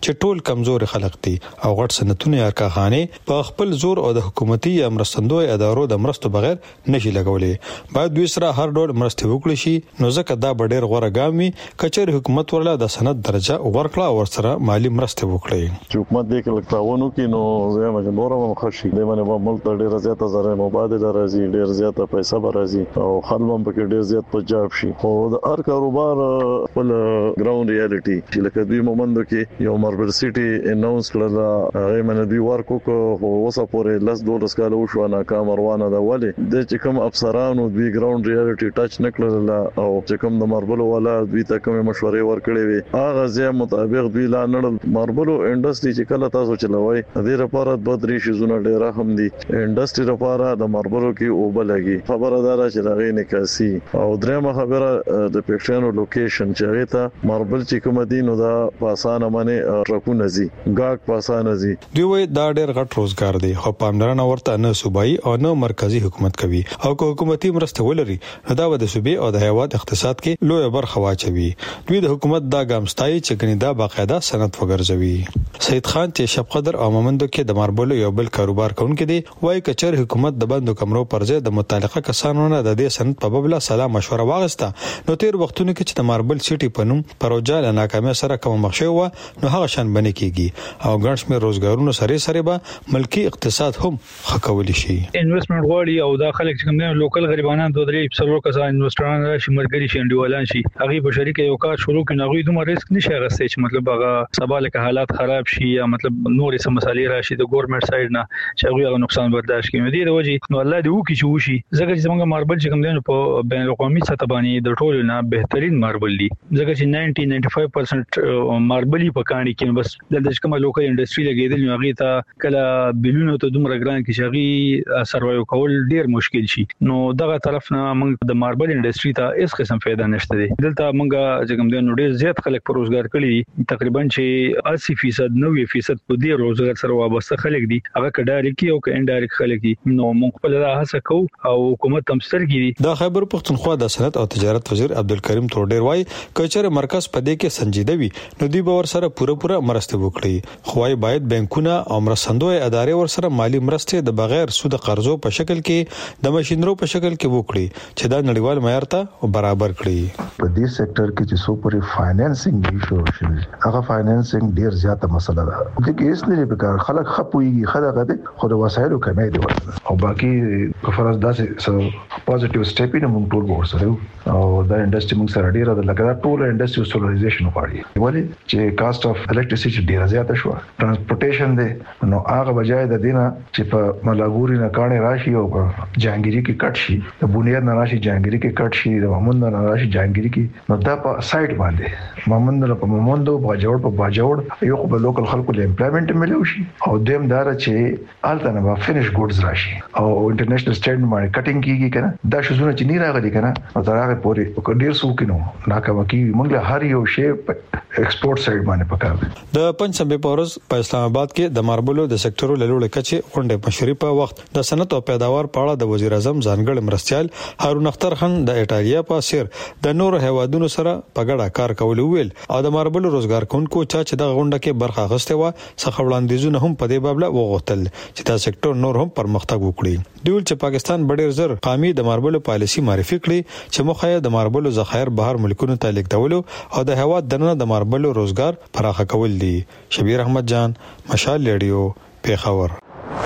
کمزور خلک دي او غټ سنتونه یا کارخانه په خپل زور او د حکومتي یا مرستندوی ادارو د مرستو بغیر نشي لګولې. باید دوی سره هر ډول مرسته وکړي شي نو ځکه دا ډېر غوړه ګامي کچېر حکومت ورله د سند درجه ورکړه او سره مالی مرسته وکړي. حکومت دې کې لکتاونو کې نو زه مې نورم خشي د باندې په ملک ډېر زیاته زره مبادله راځي ډېر زیاته پیسې به راځي او خلوم پکې ډېر زیات پنجاب شي او د هر کاروبار خپل ګراوند ریالټي چې لکه دوی مومندو کې یو ماربل سټي اناونس کړل هغه باندې دوی ورکو کو اوسه پورې لاس دولس کال وشو ناکام روانه ده ولې د چې کوم افسرانو دوی ګراوند ریالټي ټچ نکړل او چې کوم د ماربل ولا دوی ته کوم مشورې ورکړې وي هغه ځای مطابق دوی لا نړل ماربل انډستری چې کله تاسو چلوي د دې لپاره د درې شیزونه ډېر هم دي انډستری لپاره د ماربل کې اوبلګي خبردار چې راغی نکاسي او درېمه خبره د پېښانو لوکیشن چې هغه ته ماربل چې کوم دي نو دا پاسانه باندې ټرکونه زی ګاګ پاسانه زی دوی وای دا ډېر غټ روزګار دی خو پاملرنه ورته نه صوبایي او نه مرکزی حکومت کوي او که حکومتي مرسته ولري نو دا د صوبې او د هیواد اقتصاد کې لوی برخه واچوي. دوی د حکومت دا ګامستای چې کني دا باقاعده سند وګرځوي. سید خان چې شب قدر او مومندو کې د ماربل یو بل کاروبار کوونکې دی وای کچر حکومت د بندو کمرو پر ځای د متعلقه کسانو نه د دې سند په بابل سلام مشوره واغسته نو تیر وختونو کې چې د ماربل سټي په نوم پروژه له ناکامۍ سره کوم مخ شو نو هغه شان بنې کیږي او ګڼ شمېر روزګارونو سره سره به ملکی اقتصاد هم خکول شي. انویسټمنټ غواړي او دا خلک چې کوم نه لوکل غریبانان دوه درې څلور کسان انویسټران راشي مرګري شي انډیوالان شي هغه په شریک یو کار شروع کړي هغه دومره ریسک نشي غوښتي چې مطلب هغه سباله که حالات خراب شي یا مطلب نورې سم مسالې راشي د ګورنمنت سایډ نه چې هغه نقصان برداشت کوي. دې د وجې نو الله دې وکړي چې وشي ځکه چې موږ ماربل چې کوم دی په بین الاقوامي سطح باندې د ټولو نه بهترین ماربل دی ځکه چې نائنټي نائنټي فایو پرسنټ ماربل په کاني کې بس د کومه لوکل انډستری لګیدل نو هغه ته کله بلونو ته دومره ګران کې شغي سروایو کول ډیر مشکل شي نو دغه طرف نه موږ د ماربل انډستری ته هیڅ قسم فائدہ نشته دی. دلته موږ چې کوم دی نو ډیر زیات خلک پر روزګار کړي تقریبا چې اسی فیصد نوي فیصد په دې روزګار سره وابسته خلک دي هغه کډاري کې او ک انډایرکټ خلک دي نو موږ په لاره هڅه کوو او حکومت هم سترګي دي. د خیبر پختونخوا د صنعت او تجارت وزیر عبدالکریم تورډیر وای کچره مرکز په دې کې سنجیده وي نو دوی به ور سره پوره پوره مرسته وکړي خو وايي باید بانکونه او مرستندوی ادارې ور سره مالی مرسته د بغیر سود قرضو په شکل کې د ماشينرو په شکل کې وکړي چې دا نړیوال معیار ته برابر کړي. په دې سېکټر کې چې سو پوری فاینانسینګ ایشو شي هغه فاینانسینګ ډیر زیاته مسله ده د کیس نه لپاره خلک خپويږي خدای غته خو د وسایلو کمی دی او باقي کفرز داسې سو پوزټیو سټیپ نه مونږ ټول ورسره او دا انډستری موږ سره ډیره د لګا ټول انډستری سولرایزیشن غواړي ولی چې کاست اف الکتریسيټي ډیره زیاته شو ترانسپورټیشن دی نو هغه بجای د دینه چې په ملاګوري نه کانه راشي او جانګيري کې کټ شي د بنیاد نه راشي جانګيري کې کټ شي د محمود نه راشي جانګيري کې نو دا په سایت باندې محمود نه په محمود په باجوړ په باجوړ یو په لوکل خلکو له امپلایمنٹ ملو شي او دیم دار چې الته نه فینیش ګوډز راشي او انټرنیشنل سټینډ باندې کټینګ کیږي کنه دا شزونه چې نه راغلي کنه او دا هغه پوري ډیر سو کینو ناکامه کی موږ له هر یو شی ایکسپورت سایډ باندې پکاره. د پنځمبه پورز په اسلام آباد کې د ماربلو د سېکټرو له لوړ کچې غونډه مشورې په وخت د صنعت او پیداوار په اړه د وزیر اعظم ځانګړي مرستيال هارون اختر خان د ایټالیا په سیر د نور هیوادونو سره په ګډه کار کول ویل او د ماربلو روزګار کونکو چا چې د غونډه کې برخه غسته و څخه وړاندیزونه هم په دې بابله وغوښتل چې دا سېکټر نور هم پرمختګ وکړي. دوی چې پاکستان ډېر زر قامي د ماربلو پالیسي معرفي کړي چې مخه د ماربلو ذخایر بهر ملکونو ته لیږدول او د هواد دننه د ماربلو روزګار پراخه کول دي. شبیر احمد جان مشال ریډیو پیښور.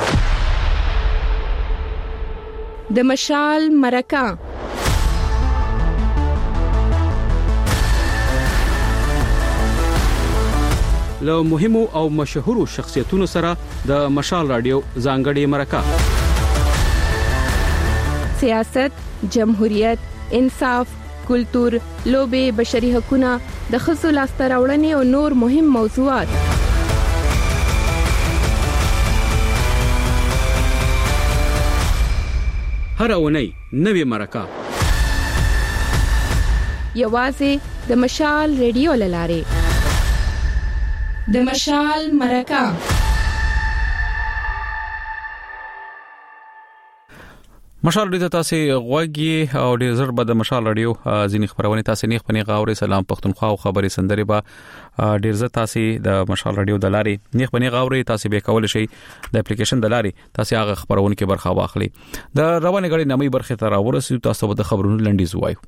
د مشال مرکه له مهمو او مشهورو شخصیتونو سره د مشال رادیو ځانګړي مرکه سیاست، جمهوریت، انصاف، کلتور، لوبې، بشري حقوقونه، د ښځو لاسته راوړنې او نور مهم موضوعات. هر اونۍ نوې مرکه یوازې د مشال ریډیو لاره. د مشال مرکه مشال رادیو تاسو غوږی او ډیر زر به د مشال رادیو ځینې خبرونه تاسو نه خپنی غاوري سلام پښتونخوا او خبري سندري به ډیر زر تاسو د مشال رادیو د لاري نه خپنی غاوري تاسو به کول شي د اپلیکیشن د لاري تاسو هغه خبرونه کې برخه واخلي د روانه غړي نمي برخه ته راورسې تاسو به د خبرونو لنډیز وایو.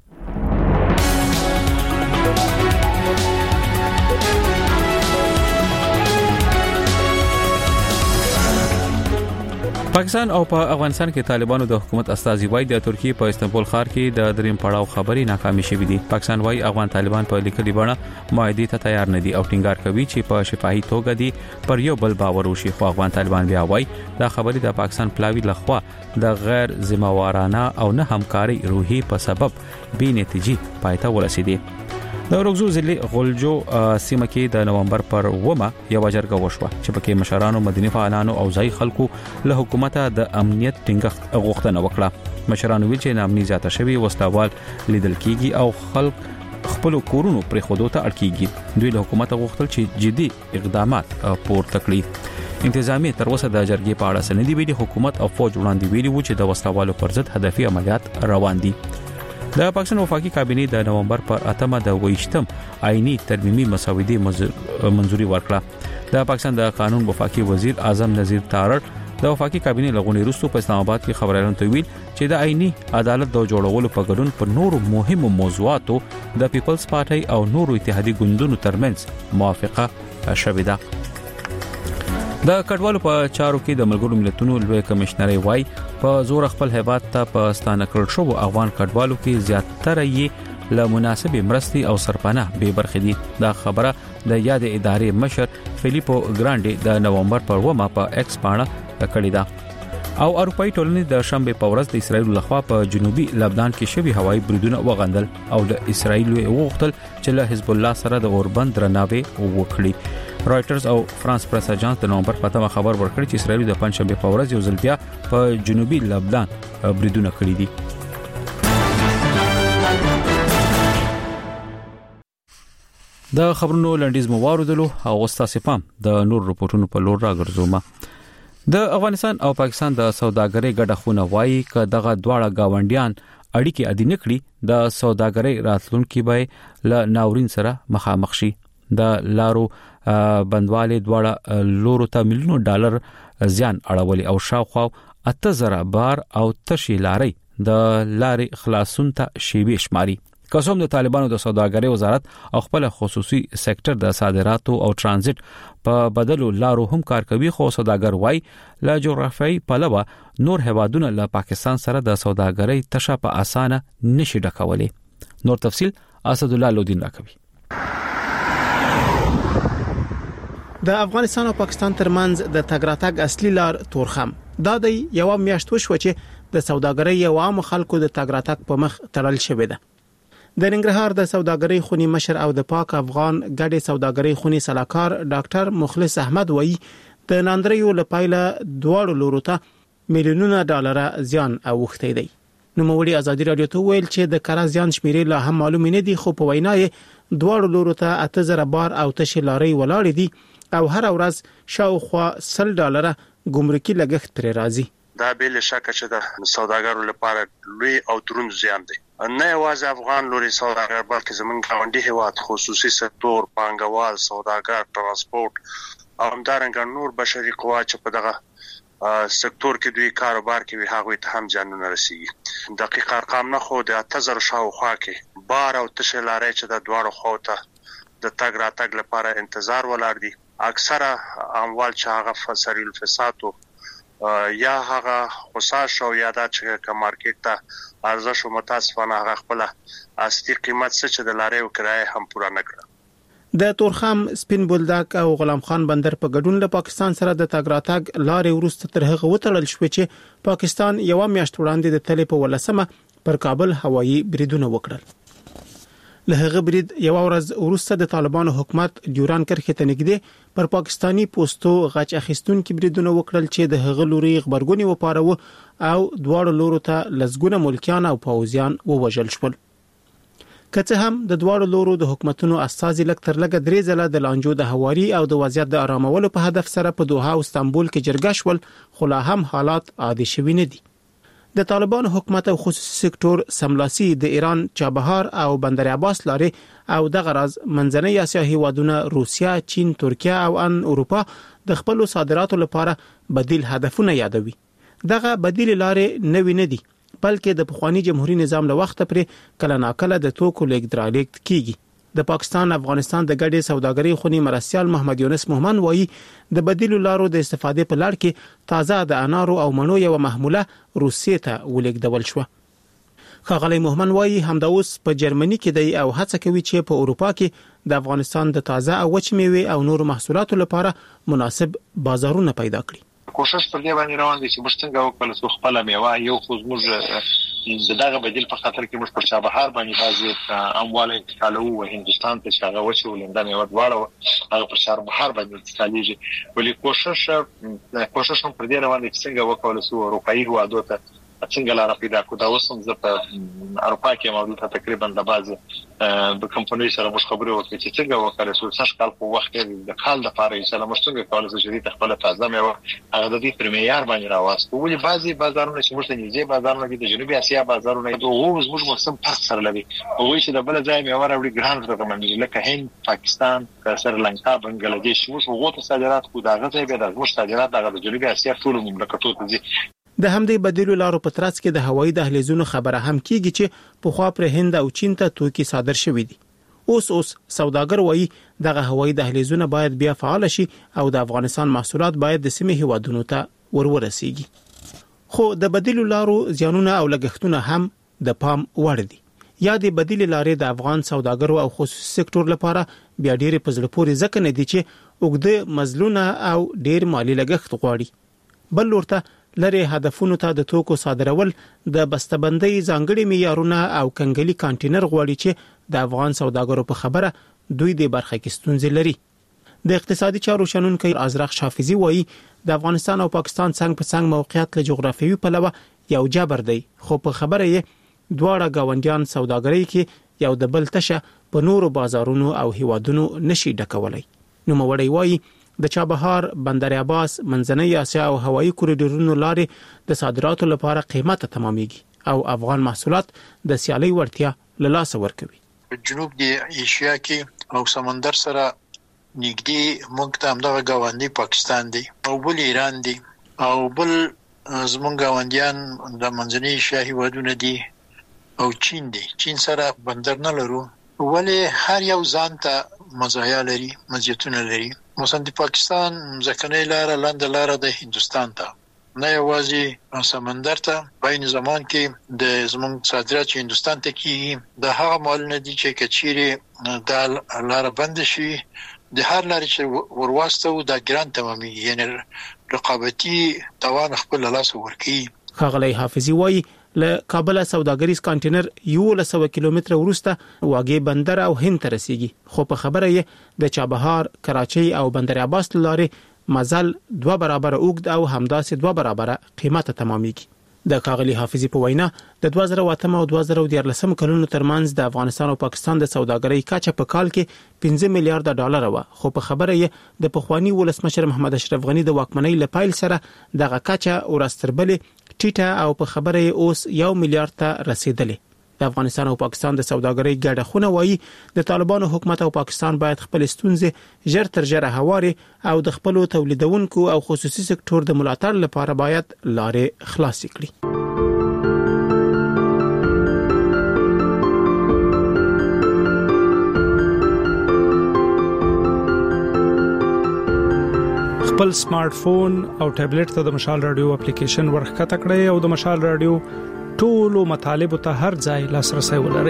پاکستان او په افغانستان کې طالبانو د حکومت استازي وای د ترکیه په استنبول ښار کې د دریم پړاو خبري ناکامي شوې دي. پاکستان وای افغان طالبان په لیکلي بڼه معاهده ته تیار نه دي او ټینګار کوي چې په شفاهي توګه دي پر یو بل باور وشي. خو افغان طالبان بیا وای دا خبري د پاکستان پلاوی لخوا د غیر ذمہوارانه او نه همکاري روحي په سبب بې نتیجې پاتې ورسېدي. د ورغزو ضلع غلجو سیمه کې د نومبر پر ومه یو جرګه وشوه چې پکې مشرانو مدني فعالانو او ځای خلکو له حکومت د امنیت ټینګښت غوښتنه وکړه. مشرانو ویل چې نامني زیاته شوی وسلوال لیدل کیږي او خلک خپل کورونو پر خودو ته اړکیږي. دوی له حکومت غوښتل چې جدي اقدامات پورته کړي. انتظامی تر اوسه د جرګې په اړه سندې ویلي حکومت او فوج وړاندې ویلي و چې د وسلوالو پر ضد هدفي عملیات روان دي. د پاکستان وفاقي کابینه د نومبر پر اتمه د ویشتم آئینی ترمیمي مسودې منځوري ورکړه. د پاکستان د قانون وفاقي وزیر اعظم نذیر تارړ د وفاقي کابینه لغونی رسو په اسلام آباد کې خبرونه تویل چې د آئینی عدالت د جوړولو په ګډون په نورو مهمو موضوعاتو د پیپلز پارټي او نورو اتحادي ګوندونو ترمنځ موافقه شوې ده. د کډوالو په چارو کې د ملګرو ملتونو لوی کمشنري وای په زور خپل هیواد ته په ستانه کړل شو افغان کډوالو کې زیاتره یې له مناسبه مرستي او سرپناه به برخې دي. دا خبره د یاد ادارې مشر فلیپو ګرانډي د نومبر پر ومه په ایکس باندې کړی دا. او اروپאי ټولنې د شنبه په ورځ د اسرایل لخوا په جنوبي لبنان کې شوی هوایي بریدونه وغندل او د اسرایل وغوښتل چې له حزب الله سره د اوربند درناوی وکړي. رائټرز او فرانس پریس اژانس د نومبر په اتمه خبر ورکړ چې اسرایل د پنځشنبه په ورځ یو ځل بیا په جنوبي لبنان بریدونه کړی دي. د خبرونو لنډیز مو واردلو او استاد سپام د نور رپورټونو په لور راګرځوم. د افغانستان او پاکستان د سوداګرۍ ګډه خونه وایي ک دغه دواړه گاونډیان اړیکې ادي نکړي د سوداګرۍ راتلونکي به ل ناورین سره مخامخ شي. د لارو بندواله دواړه لورو ته میلیونو ډالر زیان اړولي او شاوخوا اته زره بار او تشي لاري د لارې خلاصون ته شیبه شماري. قسم د طالبانو د سوداګرۍ وزارت او خپل خصوصي سېکټر د صادراتو او ترانزیت په بدلو لارو هم کار کوي. خو سوداګر وای لا جغرافیایي پلوه نور هوادونه له پاکستان سره د سوداګرۍ تشه په اسانه نشي ډکولې. نور تفصيل اسد الله لودین راکوي. د افغانستان او پاکستان ترمنځ د تګ راتګ اصلي لار تورخم دا د یو میاشت وشو چې د سوداګرۍ او عام خلکو د تګ راتګ په مخ تړل شوې ده. د ننګرهار د سوداګرۍ خونی مشر او د پاک افغان ګډې سوداګرۍ خونی صلاحکار ډاکټر مخلص احمد وایي د ناندریو لپایله دواړو لورو ته میلیونونه ډالر زیان اوښتي دي. نو موړي ازادي رادیو ته ویل چې د کار زیان شمیرې لا هم معلوم نه دي خو په وینا یې دواړو لورو ته اته زره بار او تشي لاري ولاړ دي او هر ورځ شاوخوا سل ډالر ګمرکي لګښت پر راځي. دا به له شک چې د سوداګرو لپاره لوی او دروند زیان دی. نه یوازې افغان لوري سوداګر بلکې زمونږ غونډي هواد خصوصي سکتور پانګوال سوداګر ترانسپورت او همدارنګه نور بشري قوا چې په دغه سکتور کې دوی کاروبار کوي هغه ته هم ځانونه رسیږي. دقیق ارقام نه خو د اته زره شاوخوا کې بار او تشه لاري چې د دواړو خواو ته د تګ راتګ لپاره انتظار ولاړ دي. اکثره اموال چې هغه فسری الفساد یا هغه خصاص او یا د چې مارکیټ ته ارزش او متاسفانه هغه خپل اصلي قیمت څه چې د لارې او کرایه هم پوره نه کړ. د تورخم سپین بولدک او غلام خان بندر په ګډون له پاکستان سره د تګ راتګ لارې ورسته تر هغه وتړل شو چې پاکستان یو میاشت وړاندې د تلې په ولسمه پر کابل هوایي بریدونه وکړل. له هغه برید یو ورځ وروسته د طالبانو حکومت ډیوران کرخه ته نږدې پر پاکستانی پوسټو غچ اخیستون کې بریدونه وکړل چې د هغه لوري خبرګونی وپاره او دواړو لورو ته لزګونه ملکیان او پوځیان ووجل شول. کته هم د دواړو لورو د حکومتونو اساسي لکتر لګ درې ځله د لانجو د هواري او د وضعیت د آرامولو په هدف سره په دوحه او استانبول کې جرګه شول خو لا هم حالات عادي شوي نه دي. د طالبان حکومت او خصوصي سکتور سملاسي د ایران چابهار او بندر عباس لارې او د غرض منځنۍ اسیا هیوادونه روسیا، چین، ترکیه او ان اروپا د خپل صادراتو لپاره بدیل هدفونه یادوي. دغه بدیل لارې نوې نه دي، بلکې د پخوانی جمهوریت نظام له وخت پرې کله ناکله د توکو لیږد کیږي. د پاکستان افغانستان د ګډې سوداګرۍ خونی مرستيال محمد یونس مومن وایي د بدیلو لارو د استفادې په لړ کې تازه د انارو او مڼو یو محموله روسیې ته ولیږدول شو. ښاغلی مومن وایي همدا اوس په جرمني کې دی او هڅه کوي چې په اروپا کې د افغانستان د تازه او وچ میوې او نورو محصولاتو لپاره مناسب بازارونه پیدا کړي. کوشش پر دې باندې روان دي چې موږ څنګه وکړو چې خپل میوه یو خو موږ دغه بدیل په خاطر کې موږ پر چابهار باندې بازي اموال انتقالو او هندستان ته شغه وچو ولنده میوه دواړه هغه پر چابهار باندې انتقالېږي. ولی کوشش کوشش هم پر دې روان دي چې څنګه وکړو چې اروپאי هوادو ته څنګه لار پیدا کړو. دا اوس هم زه په اروپا کې موجوده تقریبا د بازي د کمپنۍ سره مش خبرې وکړې چې څنګه وکړو چې څه کال په وخت کې د کال د پاره یې سره مشترک کول چې د خپل تازه میوه هغه د دې پرمیار باندې راوستو. ولی بازي بازارونه چې موږ ته نږدې بازارونه دي د جنوبي اسیا بازارونه دي او موږ موسم فرق سره لري او چې د بل ځای میوه راوړي ګران رقم دي لکه هند، پاکستان، سریلانکا، بنگلاديش. موږ وګورو صادرات خو دغه ځای به د موږ صادرات دغه د جنوبي اسیا ټول مملکتو ته دي. د همدې بدیلو لارو په ترڅ کې د هوایي دهلیزونو خبره هم کیږي چې په خوا پر هند او چین ته توکي صادر شوي دي. اوس اوس سوداګر وایي دغه هوایي دهلیزونه باید بیا فعال شي او د افغانستان محصولات باید د سیمې هیوادونو ته ورورسیږي. خو د بدیلو لارو زیانونه او لګښتونه هم د پام وړ دي. یا د بدیل لارې د افغان سوداګرو او خصوصي سکتور لپاره بیا ډېر په زړه پورې ځکه نه دي چې وګړي مزلونه او ډېر مالی لګښت غواړي. بل ورته لري هدفونو ته د توکو صادرول د بسته‌بندۍ ځانګړي معیارونه او کنګلي کانټینر غواړي چې د افغان سوداګرو په خبره دوی د برخه کې ستونزې لري. د اقتصادي چارو شنونکي ازرق شافعي وایي د افغانستان او پاکستان څنګه په څنګه موقعیت له جغرافیوي پلوه یو جبر دی، خو په خبره یې دواړه گاونډیان سوداګرۍ کې یو د بل تشه په نورو بازارونو او هیوادونو نشي ډکولای. نو موړی وایي د چابهار، بندر عباس، منځنۍ اسیا او هوایي کوریډورونو لارې د صادراتو لپاره قیمته تمامېږي او افغان محصولات د سیالي وړتیا له لاسه ورکوي. جنوب د ایشیا کې او سمندر سره نږدې موږ ته همدغه گاونډي پاکستان دی او بل ایران دی او بل زمونږ گاونډیان د منځنۍ ایشیا هیوادونه دي او چین دی. چین سره بندر نه لرو ولی هر یو ځان ته مزایا لري، مزیتونه لري. مثلا د پاکستان ځکهنۍ لار لاندې لار د هندستان ته نه یوازې سمندر ته بین زمان کې د زمونږ صادرات هندستان ته کیږي. د هغه مالونه دي چې کچيري د لار بند شي د هر لارې چې ورواستو د ګران تمامي یعنی رقابتي توان خپل لاس ورکی. ښاغلی حافظي وایي له کابل سوداګریز کانټینر یو لسو کیلومتر ورسته واګي بندر او هند ته رسیږي. خو په خبره یې د چابهار، کراچۍ او بندر عباس لارې مزل دوه برابر اوږد او همداسې دوه برابر قیمته تمامېږي. د ښاغلي حافظي په وینا د دوه زره اته او دوه زره دیارلس کلونو ترمنځ د افغانستان او پاکستان د سوداګرۍ کچه په کال کې پنځه میلیارډ ډالر و، خو په خبره یې د پخوانی ولسمشر محمد اشرف غنی د واکمنۍ لپایل سره دغه کچه ورستربلې ټیټه او په خبره یې اوس یو میلیارډ ته رسیدلې. د افغانستان او پاکستان د سوداګرۍ ګډه خونه وایي د طالبانو حکومت او پاکستان باید خپل ستونزې ژر تر ژره هواري او د خپل تولیدونکو او خصوصي سکتور د ملاتړ لپاره باید لارې خلاص کړي. خپل سمارټ فون او ټابلیټ ته د مشال رادیو اپلیکیشن ورخکته کړئ او د مشال رادیو ټولو مطالبه ته هر ځای لاسرسي ولرئ.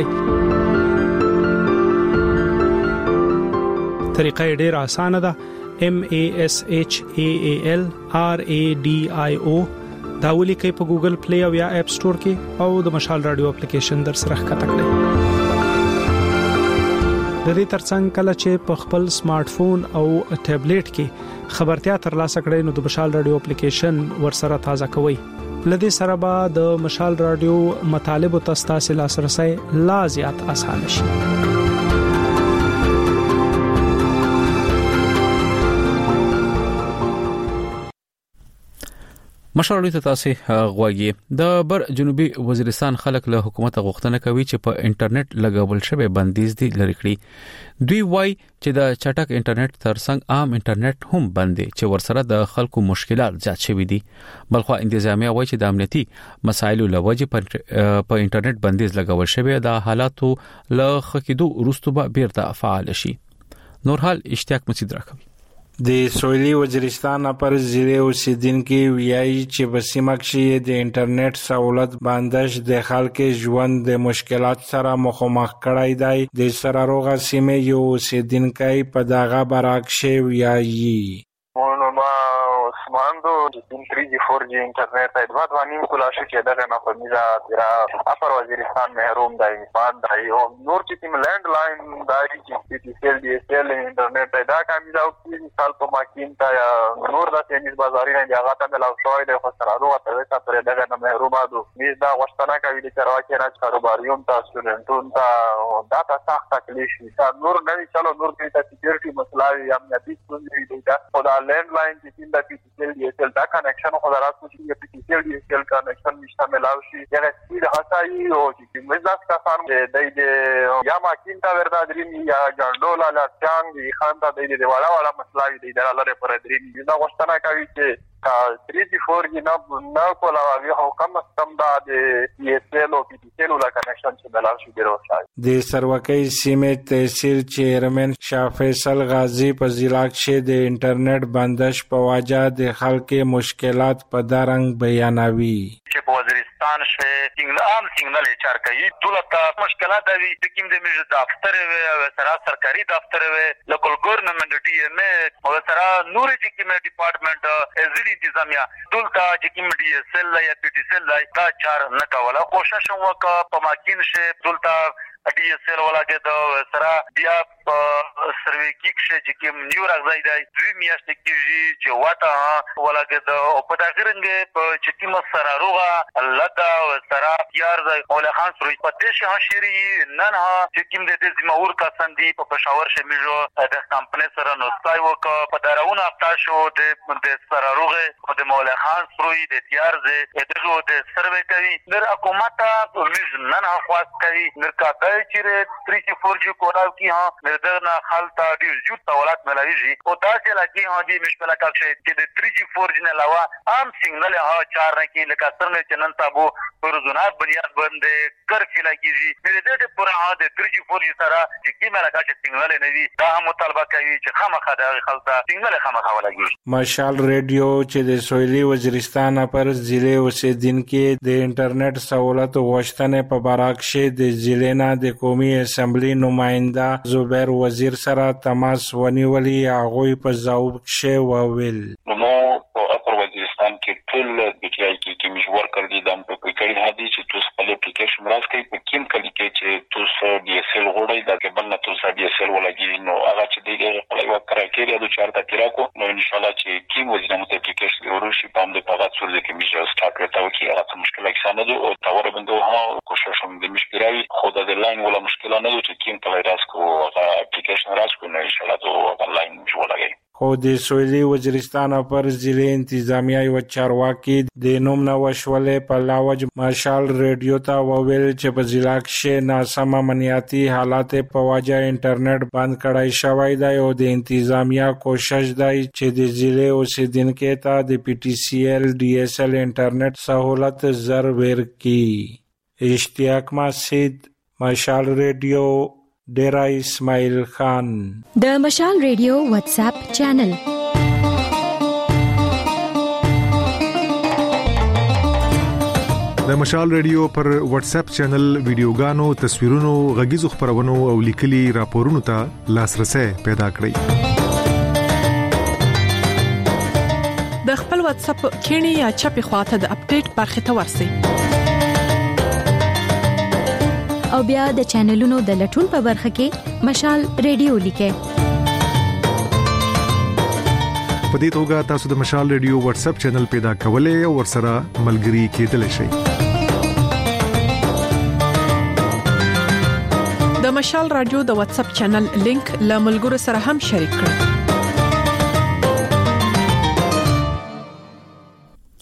طریقه ډیره اسانه ده. M A S H A A L R A D I O دا ولیکئ په ګوګل پلی او یا اپ سٹور کې او د مشال رادیو اپلیکیشن در سره ښکته کړئ. د دې ترڅنګ کله چې په خپل سمارټ فون او ټابلیټ کې خبرتیا ترلاسه کړئ نو د مشال رادیو اپلیکیشن ورسره تازه کوئ. لدې سره به د مشال رادیو مطالب او تاسو لاسرسي لا زیات اسانه شي. مشرانو ته تاسو غواګي د بر جنوبي وزیرستان خلک له حکومت غوښتنه کوي چې په انټرنیټ لګول شوی بندیز دي لری کړی دوی وای چې د چټک انټرنیټ ترڅنګ عام انټرنیټ هم بند دي چې ورسره د خلکو مشکلات زیات شوي دي بلخو انتظامیه وای چې د امنیتي مسایلو لوجه په انټرنیټ بندیز لګول شوی د حالاتو له خکېدو وروسته به بیرته فعال شي نور حال اشتیاق مسعود راکوي د سویلي وزیرستان پر ضلع اوسیدونکو ویایي چې بسیمه کې د انټرنیټ سہولت بندش د خلکو ژوند د مشکلات سره مخامخ کړای دی د سراروغه سیمه یو اوسیدونکو په دغه برعکس ویایي مانdu din three G four G internet ادوات وانیم کلاشه کې دغه نه په میزا تیرا اپر وزیرستان محروم دی پاد دی او نور چې تیم لینډ لاین دی چې ټي سي ال ډي اس ال انټرنیټ دا کامیزا او کې سال په ماکین تا نور د تنیس بازاري نه هغه ته ملاو شوی دی خو سره روغه ته پر دغه نه محروم ادو میز دا وشتنه کوي چې راځي راځ کاروباریون تاسو سټوډنټون ته دا تاسو تکلیف نشته نور نه چلو نور د سکیورټي مسله یا امنیتي ستونزې دي دا خدای لینډ لاین چې د ټي سي ال ډي اس ال دا کنیکشن خو دراتو چې ټي سي ال ډي اس ال کنیکشن نشته ملاوي شي هغه سپیډ هڅاي او چې مزاج کسان د دې یا ماکین تا وردا درې یا ګاندولا لا څنګه خان ته د دې والا والا مسله دی دا لاره پر درې دا غوښتنه کوي چې three G four G نه نه کولا وی او کم کم دا د ټي اس ال او ټي سي ال لا کنیکشن چې ملاوي شي ډیرو شای د سروکې سیمه تحصیل چیرمن شاه فیصل غازی په ضلع کې د انټرنیټ بندش په وجه د خلکو مشکلات په دارنګ بیانوي چې په وزیرستان شه سیګنال عام سیګنال چار کوي دولت مشکلات دي چې کوم د میز دفتر او سره سرکاري دفتر او لوکل ګورنمنت ډي ام او سره نور چې کوم ډپارټمنټ ازري انتظامیه دولت چې کوم ډي اس ال یا پی ټي سي ال دا چار نه کوله کوشش وکړه په ماکین شه دولت ډي اس ال ولا کې دا سره بیا سروي کې چې کوم نیو راځي دی دوی میاشتې کې چې واته ولا کې دا په دغرنګ په چې کوم سره روغه الله دا سره یار مولا خان سروي په دې شه شری نه نه چې کوم د دې زمور کسان دی په پېښور شه میجو د کمپنی سره نو ستای وک په دراونه افتا شو د د سره روغه د مولا خان سروي د تیار زه دغه د سروي کوي د حکومت میز نه نه خواست کوي نرکا چې three G four G کولاو کی ها مردنا خالتا ډیر جو تولات ملایږي او تاسو لکه ها دي مشکله کاږي چې د three G four G نه علاوه عام سیګنال ها چار نه کې لکه سرنه چنن تابو پرزونات بنیاد باندې کرفي لګیږي د دې پر ها د three G four G سره چې کی ملګا چې سیګنال نه وي دا مطالبه کوي چې خامخا د خالتا سیګنال خامخا ولګي مشال ریډیو چې د سویلي وزیرستان پر ضلع اوسیدونکو د انټرنیټ سہولت غوښتنه په برعکس د ضلع نه د قومي اسمبلی نماینده زبیر وزیر سره تماس ونیولي هغه په ځواب کې وویل نو په اپر وزیرستان کې ټول د ټي آی کې مشور کړی د په کې هدي چې تاسو خپل اپلیکیشن راځي په کوم کلی کې چې تاسو ډي اس ال غوړی د کبل نه تاسو ډي اس ال ولګي نو هغه چې دغه خپل یو کرایټیریا د چارته تیراکو نو ان شاء الله چې کوم وزیر مو اپلیکیشن ورشي په هم د پغات سره کې میجر سٹارټ کړو چې هغه مشکل کې نه ده او تاور بندو ها کوشش هم د مشکلای خود د لاین ولا مشکل نه ده چې کوم کله راسکو هغه اپلیکیشن راسکو نه ان شاء الله ته آنلاین جوړاږي خو د سویلي وزیرستان پر ضلع انتظامیه او چارواکي د نوم نه وشولې په لاوج مشال ریډیو ته وویل چې په ضلع کې ناسم امنیتي حالات په وجه انټرنیټ بند کړای شوی دی او د انتظامیه کوشش دی چې د ضلع اوسیدونکو ته د پی ټي سی ال ډي اس ال انټرنیټ سہولت زر ورکړي اشتیاق مسعود مشال ریډیو ډیرا اسماعیل خان د مشال ریډیو واتس اپ چینل د مشال ریډیو پر واتس اپ چینل ویډیوګانو تصویرونو غږیزو خبرونو او لیکلي راپورونو ته لاسرسي پیدا کړئ د خپل واتس اپ کینی یا چپی خواته د اپډیټ برخه ته ورسئ او بیا د چینلونو د لټون په برخه کې مشال ریډیو لیکه په دې توګه تاسو د مشال ریډیو واتس اپ چینل پیدا کولای او ورسره ملګري کېدلی شئ د مشال رادیو د واتس اپ چینل لینک له ملګرو سره هم شریک کړئ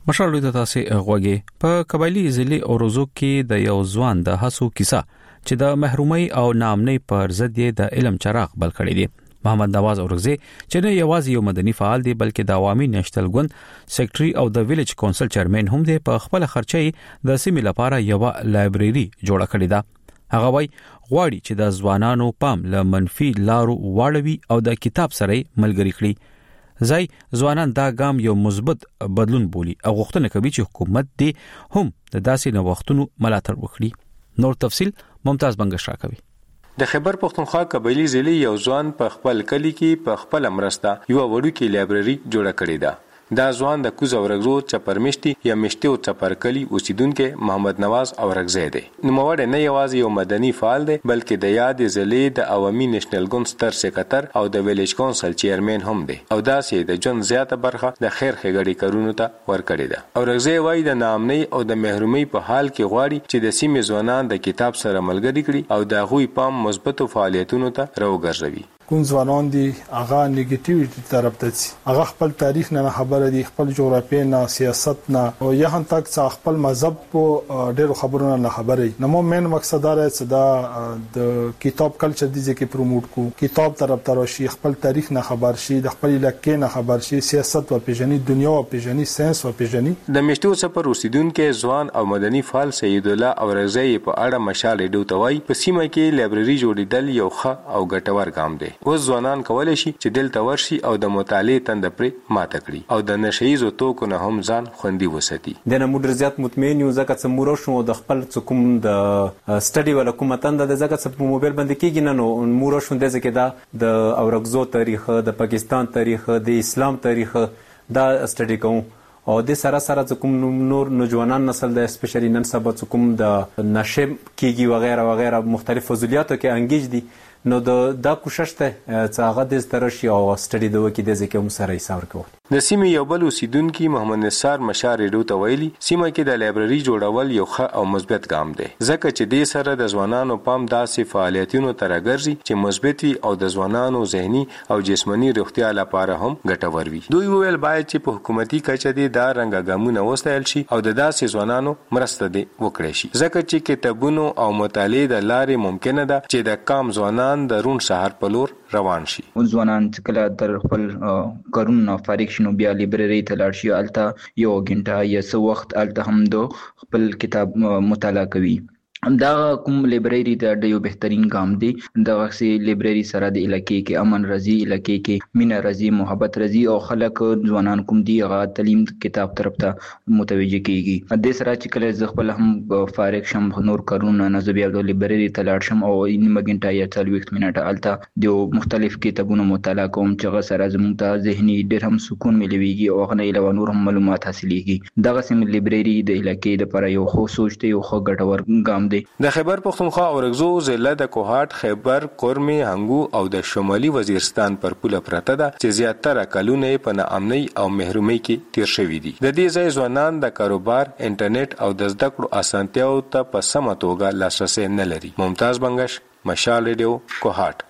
مشال د تاسو غوږی په قبایلی ضلع اوروزو کې د یو ځوان د هڅو کیسه چې د محرومي او ناامنۍ پر ضد د علم چراغ بل کړی دی. محمد نواز اورغزی چې نه یوازې یو مدني فعال دی بلکې د عوامي نېشنل ګوند سیکریټري او د ویلیج کونسل چیرمن هم دی. په خپل خرچي د سیمې لپاره یو لایبرری جوړه کړې ده. هغه وایي غواړي چې د ځوانانو پام له منفي لارو واړوي او د کتاب سره ملګری کړي. ځای ځوانان دا ګام یو مثبت بدلون بولي او غوښتنه کوي چې حکومت دې هم د داسې نوښتونو ملاتړ وکړي. نور تفصيل ممتاز بنگش راکوي. د خیبر پختونخوا قبایلی ضلع یو ځوان په خپل کلی کې په خپل مرسته یو وړوکی لایبرری جوړه کړې ده. دا ځوان د کوز اورغزو چپرمشتي یا مشتي او چپرکلی اوسیدونکو محمد نواز اورغزی دی. نوموړی نه یوازې یو مدني فعال دی بلکې د یاد ضلع د عوامي نېشنل ګوند ستر سکرټر او د ویلیج کونسل چیرمن هم دی او داسې د جون زیاته برخه د خیر ښېګړې کارونو ته ورکړې ده. اورغزی وایي د ناامنۍ او د محرومۍ په حال کې غواړي چې د سیمې ځوانان د کتاب سره ملګري کړي او د هغوی پام مثبتو فعالیتونو ته راوګرځوي. کوم ځوانان دي هغه نیگیټیویټي طرف ته ځي، هغه خپل تاریخ نه خبره دي، خپل جغرافیه نه، سیاست نه او یا هم تک خپل مذهب په ډیرو خبرونو نه خبره. نو مین مقصد دا چې دا د کتاب کلچر دي چې پروموټ کو، کتاب طرف ته راشي، خپل تاریخ نه خبر شي، د خپل علاقې نه خبر شي، سیاست او پیژني، دنیا او پیژني، ساينس او پیژني. د مشتو سفر اوسیدونکو ځوان او مدني فعال سید الله اورغزی په اړه مشال ډیو توای په سیمه کې لایبرری جوړیدل یو ښه او ګټور ګام دی. اوس ځوانان کولای شي چې دلته ورشي او د مطالعې تند پرې ماته کړي او د نشهیزو توکو نه هم ځان خوندي وساتي. د نموډر زیات مطمئن یو ځکه چې مور شو د خپل څکوم د سټډي ولا کومه تند د ځکه چې په موبایل باندې کېږي نه نو مور شو د ځکه دا د اورغزو تاریخ، د پاکستان تاریخ، د اسلام تاریخ دا سټډي کوم او د سره سره کوم نور نوجوانان نسل د سپیشلی نن سبا کوم د نشه کېږي وغیرہ وغیرہ مختلف فضولیاتو کې انګیج دي. نو د دا کوشش ته چې هغه د سترشي او سټډي د وکی د ځکه هم سره حساب کوي. د سیمې یو بل اوسیدونکو محمد نثار مشار ریډو ته ویلي سیمه کې د لایبرری جوړول یو ښه او مثبت ګام دی ځکه چې د سره د ځوانانو پام داسې فعالیتونو ته راګرځي چې مثبت وي او د ځوانانو ذهني او جسماني روغتیا لپاره هم ګټور وي. دوی ویل باید چې په حکومتي کچه د دا رنګ ګامونه وستایل شي او د داسې ځوانانو مرسته دي وکړي شي ځکه چې کتابونو او مطالعې د لارې ممکنه ده چې د کام ځوانان د رون شهر په لور روان شي. ځوانان چې کله در خپل کارونه فارغ شنو بیا لایبرری ته لاړ شي الته یو غنټه یا څو وخت الته هم دو خپل کتاب مطالعه کوي. دا کوم لایبرری د یو بهترین ګام دی. دغه سي لایبرری سره د علاقې کې امن راځي، علاقې کې مینه راځي، محبت راځي او خلک ځوانان کوم دی هغه تعلیم کتاب طرف ته متوجه کیږي. د سره چې کله ز خپل هم فارغ شم نور کارونه نه زبیا د لایبرری ته لاړ شم او نیمه غنټه یا څلور وخت منټه الته د مختلف کتابونو مطالعه کوم چې سره زموږ ته ذهني ډېر هم سکون ملويږي او غنه علاوه نور هم معلومات حاصلېږي. دغه سیم لایبرری د علاقې لپاره یو خو سوچته یو خو ګټور ګام دی. د خیبر پختونخوا اورغزو ضلع د کوهات، خیبر، قرمي، هنګو او د شمالي وزیرستان پر پوله پرته ده چې زیاتره کلونه په ناامنۍ او محرومۍ کې تیر شوي دي. د دې ځای ځوانان د کاروبار، انټرنیټ او د زده کړو اسانتیاو ته په سمه توګه لاسرسی نه لري. ممتاز بنگش، مشال ریډیو، کوهات.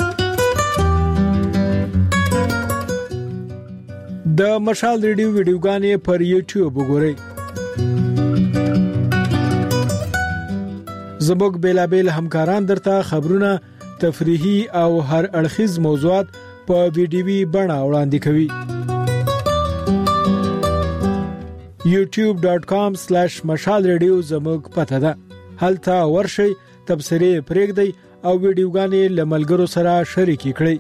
د مشال ریډیو ویډیوګانې پر یوټیوب وګورئ. زموږ بیلابل همکاران درته خبرونه، تفریحي او هر اړخیز موضوعات په ویډیوي بڼه وړاندې کوي. یوټیوب ډاٹ کام سلیش مشال ریډیو زموږ پته ده. هلته ورشئ، تبصرې پرېږدئ او ویډیوګانې له ملګرو سره شریکې کړئ.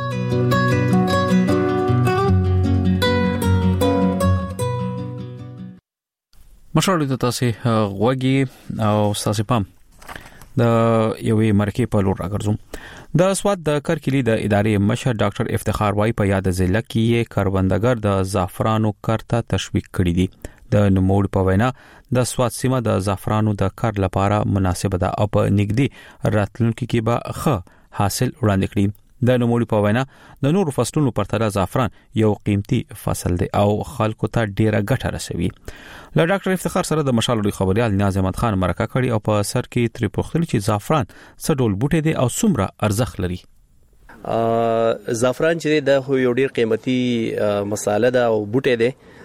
مشال د تاسو غوږی او تاسو پام د یوې مرکې په لور راګرځوم. د سواد د کرکلی د ادارې مشر ډاکټر افتخار وای په یاد ضلع کې کاروبندګر د زعفرانو کارته تشویق کړی دي. د نوموړ په وینا د سواد سیمه د زعفرانو د کار لپاره مناسبه ده او په نګدي راتلونکو کې به ښه حاصل وړاندې کړي. د نوموړ په وینا د نورو فصلونو پرتله زعفران یو قیمتي فصل دی او خلکو ته ډیره ګټه رسوي. له ډاکټر افتخار سره د مشال ډوډۍ خبريال نیاز احمد خان مرکه کړي او په سر کې تری پوښتنه چې زعفران څه ډول بوټي دي او څومره ارزښت لري. زعفران چې د یو ډیر قیمتي مساله ده او بوټي دي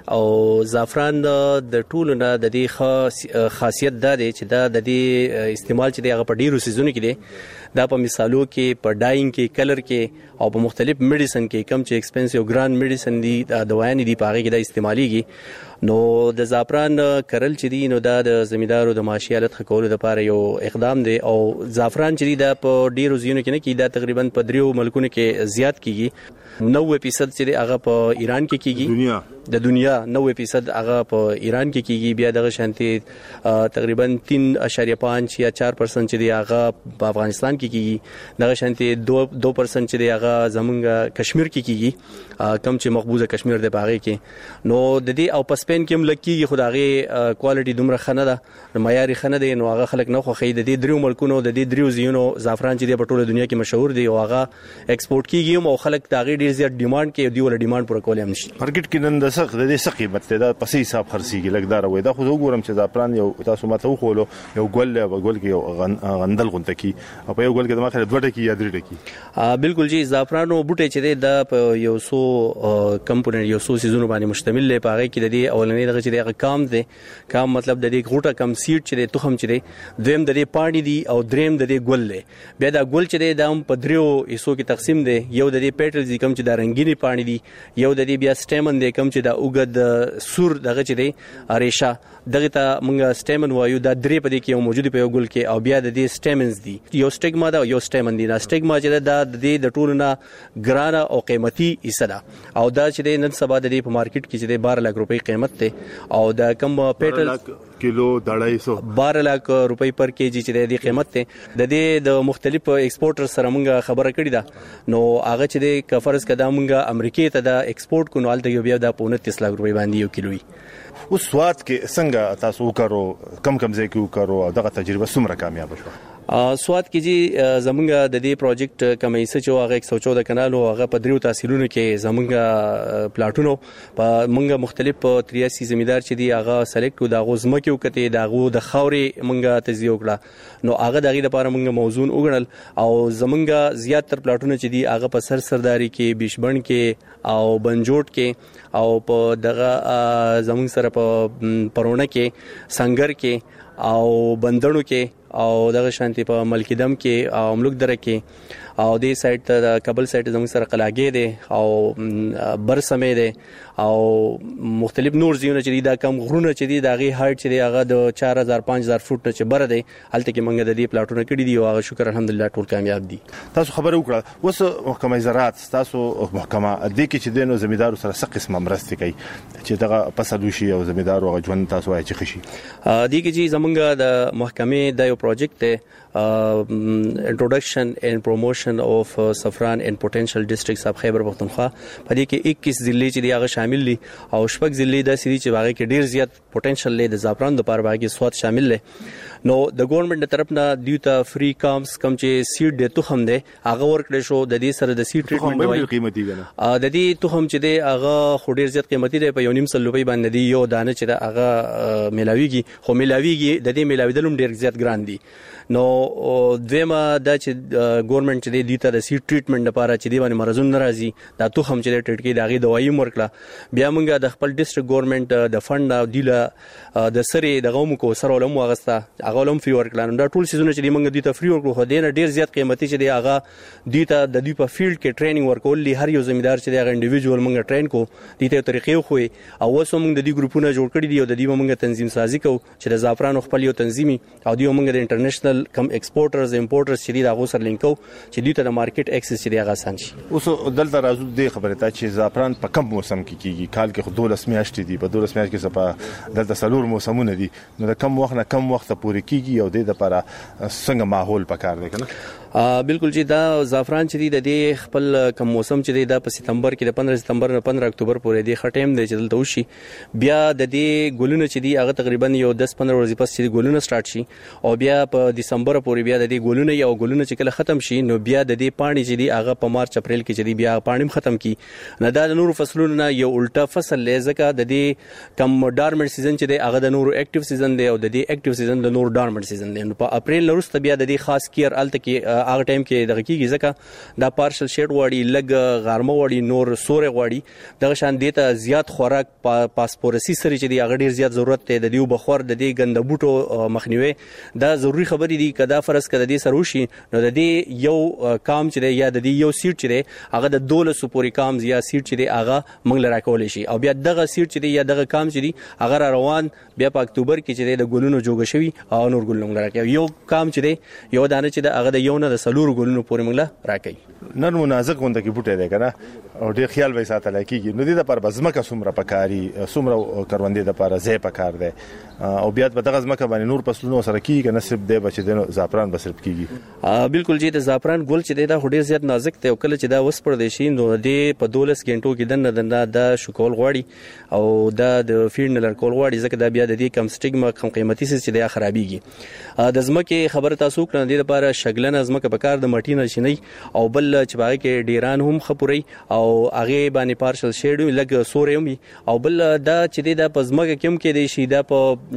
او زعفران د ټولو نه د دې خاص خاصیت دا دی چې دا د دې استعمال چې دی هغه په ډیرو سيزونو کې دی دا په مثالو کې په ډاینګ کې کلر کې او په مختلف میډیسن کې کم چې ایکسپنسیو ګران میډیسن دي دوايان دي په هغه کې دا استعماليږي نو د زعفران کرل چې دی نو دا د زمیندارو د معاشي حالت ښه کولو لپاره یو اقدام دی او زعفران چې دی دا په ډیرو ځایونو کې نه کې دا تقریبا په دریو ملکونو کې زیات کیږي نوے فیصد چې هغه په ایران کې کیږي دنیا د دنیا نوے فیصد هغه په ایران کې کیږي بیا دغه شانتي تقریبا تین اشاریه پانچ یا چار پرسنټ چې هغه په افغانستان کې کیږي دغه شانتي دو دو پرسنټ چې هغه زمونږ کشمیر کې کیږي کم چې مقبوضه کشمیر د باغې کې نو د دې او پسپین کې ملکیږي خدای کوالټي دومره خنه ده معیاري خنه ده نو هغه خلک نه خوخي د دې دریو ملکونو د دې دریو زیونو زعفران چې په ټوله دنیا کې مشهور دی او هغه ایکسپورټ کیږي او خلک داغي ډیر زیات ډیماند کې دی ول ډیماند پوره کولای هم نشي مارکیټ کې نن د سخت د دې سخت قیمت ده د پسې حساب خرسيږي لګدار وي دا خو وګورم چې زعفران یو تاسو ماته وخولو یو ګل یو ګل کې یو غندل غونته کی او په یو ګل کې د ماخه دوه ټکی یا درې ټکی بالکل جی زعفران او بوټي چې د یو سو کمپوننت یو سو سيزونو باندې مشتمل دی په هغه کې د دې اولنې دغه چې د کام دی کام مطلب د دې غوټه کم سیډ چې د تخم چې دی دویم د دې پاڼې دی او دریم د دې ګل دی بیا دا ګل چې دی د هم په دریو حصو کې تقسیم دی یو د دې پیټلز کم چې د رنگینی پاڼې دی یو د دې بیا سټیمن دی کم چې د اوګد سور دغه چې دی ریشا دغه ته موږ سټیمن وایو دا درې په دې کې موجود په یو ګل کې او بیا د دې سټیمنز دي یو سټیګما دا یو سټیمن دی دا سټیګما چې دا د دې د ټولو نه ګرانه او قیمتي حصہ ده او دا چې د نن سبا د دې په مارکیټ کې چې د بارہ لک روپۍ قیمت ده او دا کم پیټل کیلو ډاډای سو بارہ لک روپۍ پر کیجی چې د دې قیمت ده د دې د مختلف ایکسپورټر سره موږ خبره کړې ده نو هغه چې د کفرز کدا موږ امریکای ته دا ایکسپورټ کو نو الته یو بیا د پونتیس لک روپۍ باندې یو کیلوي اوس سواد کې څنګه تاسو وکړو کم کم ځای کې وکړو دغه تجربه څومره کامیاب شوه سواد کې جی زمونږ د دې پروجیکټ کومې څه چې هغه ایک سو چودہ کنال او هغه په دریو تحصیلونو کې زمونږ پلاټونو په مونږه مختلف تریاسی زمیندار چې دی هغه سلیکټ کو د غوزمه کې وکته د غو د خوري مونږه تزیه وکړه نو هغه دغه لپاره مونږه موزون وګڼل او زمونږ زیات تر پلاټونو چې دی هغه په سر سرداری کې بیشبند کې او بنجوټ کې او په دغه زمونږ سره په پرونه کې سنگر کې او بندړو کې او دغه شانتي په ملکیدم کې او ملک دره کې او دې سایت ته د کابل سایت زموږ سره قلاګې دي او بر سمې دي او مختلف نور زیونه چې دا کم غرونه چې دي دا غي هایټ چې دی هغه د چار هزار پنځه هزار فوټ نه چې بر دی هلته کې موږ د دې پلاټونه کړی دي او هغه شکر الحمدلله ټول کامیاب دي تاسو خبر وکړه وس محکمه زراعت تاسو محکمه د کې چې دینو زمیندارو سره څه قسمه مرسته کوي چې دغه پسلوشي او زمیندارو غوښن تاسو وایي چې خشي دی کې چې زمونږ د محکمه د یو پروجیکټ ته انټروډکشن اینڈ پروموشن اف سفران ان پوتنشل ډیسټریکټس اف خیبر پختونخوا په دې کې اکیس ضلع چې دی هغه شامل دي او شپږ ضلع د سړي چې باغې کې ډیر زیات پوتنشل لري د زعفران د پاره باغې سواد شامل دي نو د ګورنمنت طرف نه دیوتا فری کامز کم چې سیډ د تخم دی هغه ورکړې شو د دې سره د سیډ ټریټمنټ وایي قیمتي غنه د دې تخم چې دی هغه خو ډیر زیات قیمتي دی په یو نیم سل روپۍ باندې دی یو دانه چې دا هغه ملاویږي خو ملاویږي د دې ملاویدلم ډیر زیات ګران دي نو دویمه دا چې ګورنمنت چې دی ته د سیډ ټریټمنټ لپاره چې دی باندې مرزون ناراضي دا تخم چې ټریټ کې داغي دوايي ورکړه بیا موږ د خپل ډیسټریکټ ګورنمنت د فند او دیله د سری د غوم کو سره ولوم واغسته هغه ولوم فری ورکړه دا ټول سيزونه چې موږ دی ته فری ورکړو خو دینه ډیر زیات قیمتي چې دی هغه دی ته د دوی په فیلډ کې ټریننګ ورکول هر یو زمیندار چې دی هغه انډیویډوال موږ ټرین کو دی ته طریقې خو او اوس موږ د دې ګروپونو جوړ کړی دی او د دې موږ تنظیم سازي کو چې د زعفران خپل یو تنظیمي او دی موږ د انټرنیشنل کم ایکسپورټرز امپورټرز چې دی هغه سره لینکو چې دی ته د مارکیټ اکسس چې دی هغه آسان شي اوس دلته راځو د خبره ته چې زعفران په کم موسم کې کیږي کال کې خو دولس میاشتې دي په دولس میاشتې کې سپا دلته سلور موسمونه دي نو د کم وخت نه کم وخت پورې کیږي او د لپاره څنګه ماحول پکار دی کنه بالکل چې دا زعفران چې دی د دې خپل کم موسم چې دی د په سپتمبر کې د پندرہ سپتمبر نه پندرہ اکتوبر پورې دی ختم دی چې دلته وشي بیا د دې ګلونه چې دی هغه تقریبا یو دس پندرہ ورځې پس چې ګلونه سٹارټ شي او بیا په دسمبر پورې بیا د دې ګلونه یو ګلونه چې کله ختم شي نو بیا د دې پانی چې دی هغه په مارچ اپریل کې چې دی بیا پانی ختم کی نه دا د نور فصلونو نه یو الټا فصل لزکه د دې کم ډارمنټ سیزن چې دی هغه د نور اکټیو سیزن دی او د دې اکټیو سیزن د نور ډارمنټ سیزن دی نو په اپریل وروسته بیا د دې خاص کیر الته کې هغه ټایم کې دغه کیږي ځکه دا پارشل شیډ وړي لګ غرمه وړي نور سورې وړي دغه شان دیته زیات خوراک پاسپورسي سره چې دی هغه ډیر زیات ضرورت دی د دیو بخور د دې ګنده بوټو مخنیوي دا ضروری خبرې دي کدا فرض کړه د دې سروشي نو د دې یو کام چې دی یا د دې یو سیټ چې دی هغه د دولس پورې کام یا سیټ چې دی هغه موږ لرا کول شي او بیا دغه سیټ چې دی یا دغه کام چې دی هغه روان بیا په اکتوبر کې چې د ګلونو جوړ شوی او نور ګلونو راکې یو کام چې دی یو دانه چې د هغه د یو نه د سلور ګلونو پورې موږ راکې نن منازق غونډه کې بوټي دی کنه او ډیر خیال وای ساتل کیږي نو دې د پر بزمکه سومره پکاري سومره کروندې د پر زې پکار دی او بیا په دغه ځمکه باندې نور فصلونو سره کیږي کنه صرف دی بچ د زعفران بس صرف کیږي بالکل جی د زعفران ګل چې دی دا ډیر زیات نازک دی او کله چې دا وس پر دی شي نو د په دولس غنټو کې دنه دنه د شکول غواړي او د فیډ نلر کول غواړي ځکه دا بیا د دې کم سټیګما کم قیمتي څه چې دی خرابيږي د ځمکه خبره تاسو کړه د لپاره شګلنه ځمکه په کار د مټینه شنی او بل چې باغ کې ډیران هم خپوري او هغه باندې پارشل شیډو لګ سورېمي او بل دا چې دی د پزماګه کم کې دی شي دا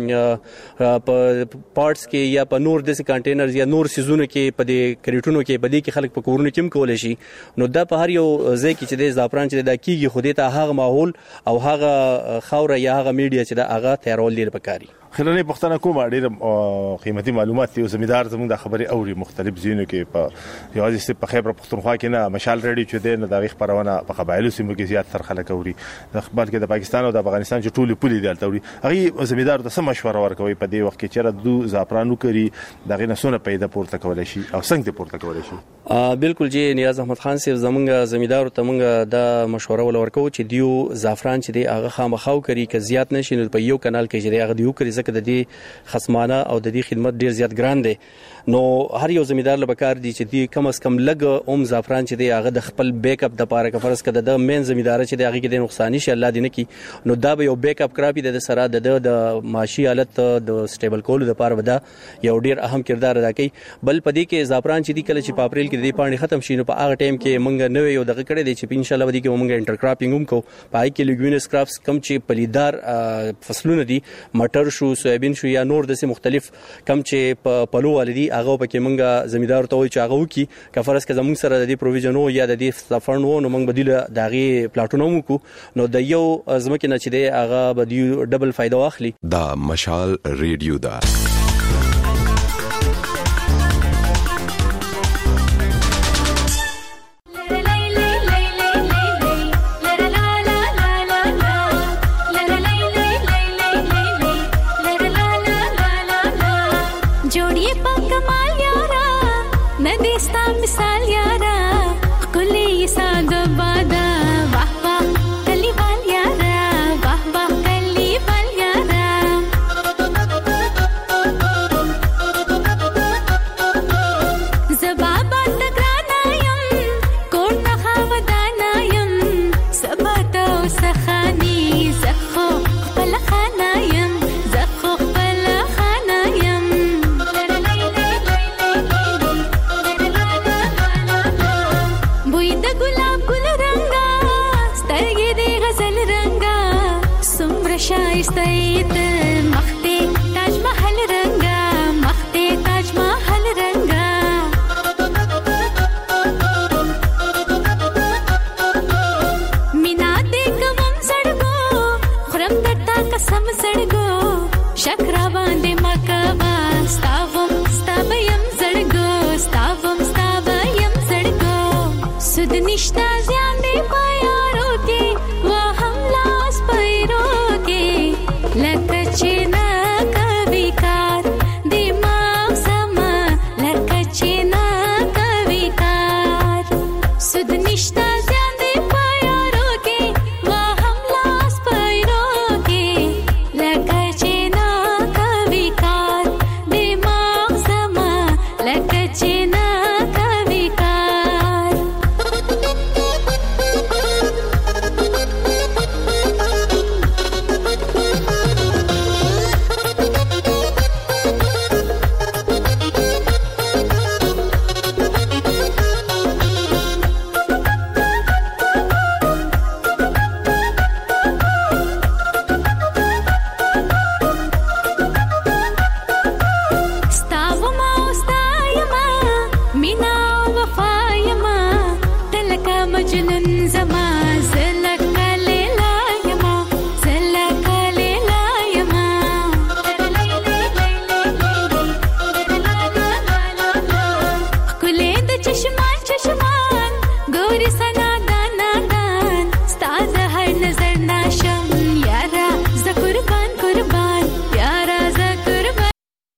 په په پارټس کې یا په نور د کنټینرز یا نور سيزونو کې په دې کریټونو کې په دې کې خلک په کورونو کې کول شي نو دا په هر یو ځای کې چې د زعفران چې دا کیږي خو دې ته هغه ماحول او هغه خوره یا هغه میډیا چې دا هغه تیارول لري پکاري خلانه پښتنه کوم ډېر قیمتي معلومات دي او زمیدار زموږ د خبري اوري مختلف زینو کې په یوازې په خیبر پښتونخوا کې نه مشال ریډیو چې د تاریخ پرونه په قبایلو سیمو کې زیات تر خلک اوري د خبر کې د پاکستان او د افغانستان چې ټولي پولي دي اوري هغه زمیدار د سم مشوره ورکوي په دې وخت کې چې دو زعفرانو کړي دغه نسونه پیدا پورته کولای شي او څنګه پورته کولای شي بالکل جی نیاز احمد خان صاحب زمونږ زمیدار ته مونږ د مشوره ول ورکو چې دیو زعفران چې دی هغه خامخاو کړي ک زیات نشي نو په یو کانال کې چې هغه دیو کړي ځکه د دې خصمانه او د دې خدمت ډیر زیات ګران دی نو هر یو زمیدار له بکار دي چې دی کم از کم لګ اوم زعفران چې دی هغه د خپل بیک اپ د پاره کفرس کده د مین زمیدار چې دی هغه کې د نقصان نشي الله دې نه کی نو دا به یو بیک اپ کراپی د سره د د معاشي حالت د سټیبل کول د پاره ودا یو ډیر اهم کردار ادا کوي بل پدې کې زعفران چې دی کله چې په اپریل کې د پانی ختم شي نو په هغه ټایم کې مونږ نو یو دغه کړی دی چې ان شاء الله ودی کې مونږ انټر کراپینګ هم کو پای کې لیګوینس کراپس کم چې پلیدار فصلونه دي مټر شو سویابین شو یا نور د مختلف کم چې په پلو والدي هغه په کې مونږ زمیدار ته وي چې هغه وکي کفرس کې زموږ سره د دې پروویژن یا د دې سفرن وو نو مونږ بدیل داغي پلاټونو مو نو د یو ازمکه نه چې دی هغه بدیو ډبل فائدہ واخلي دا مشال ریډیو دا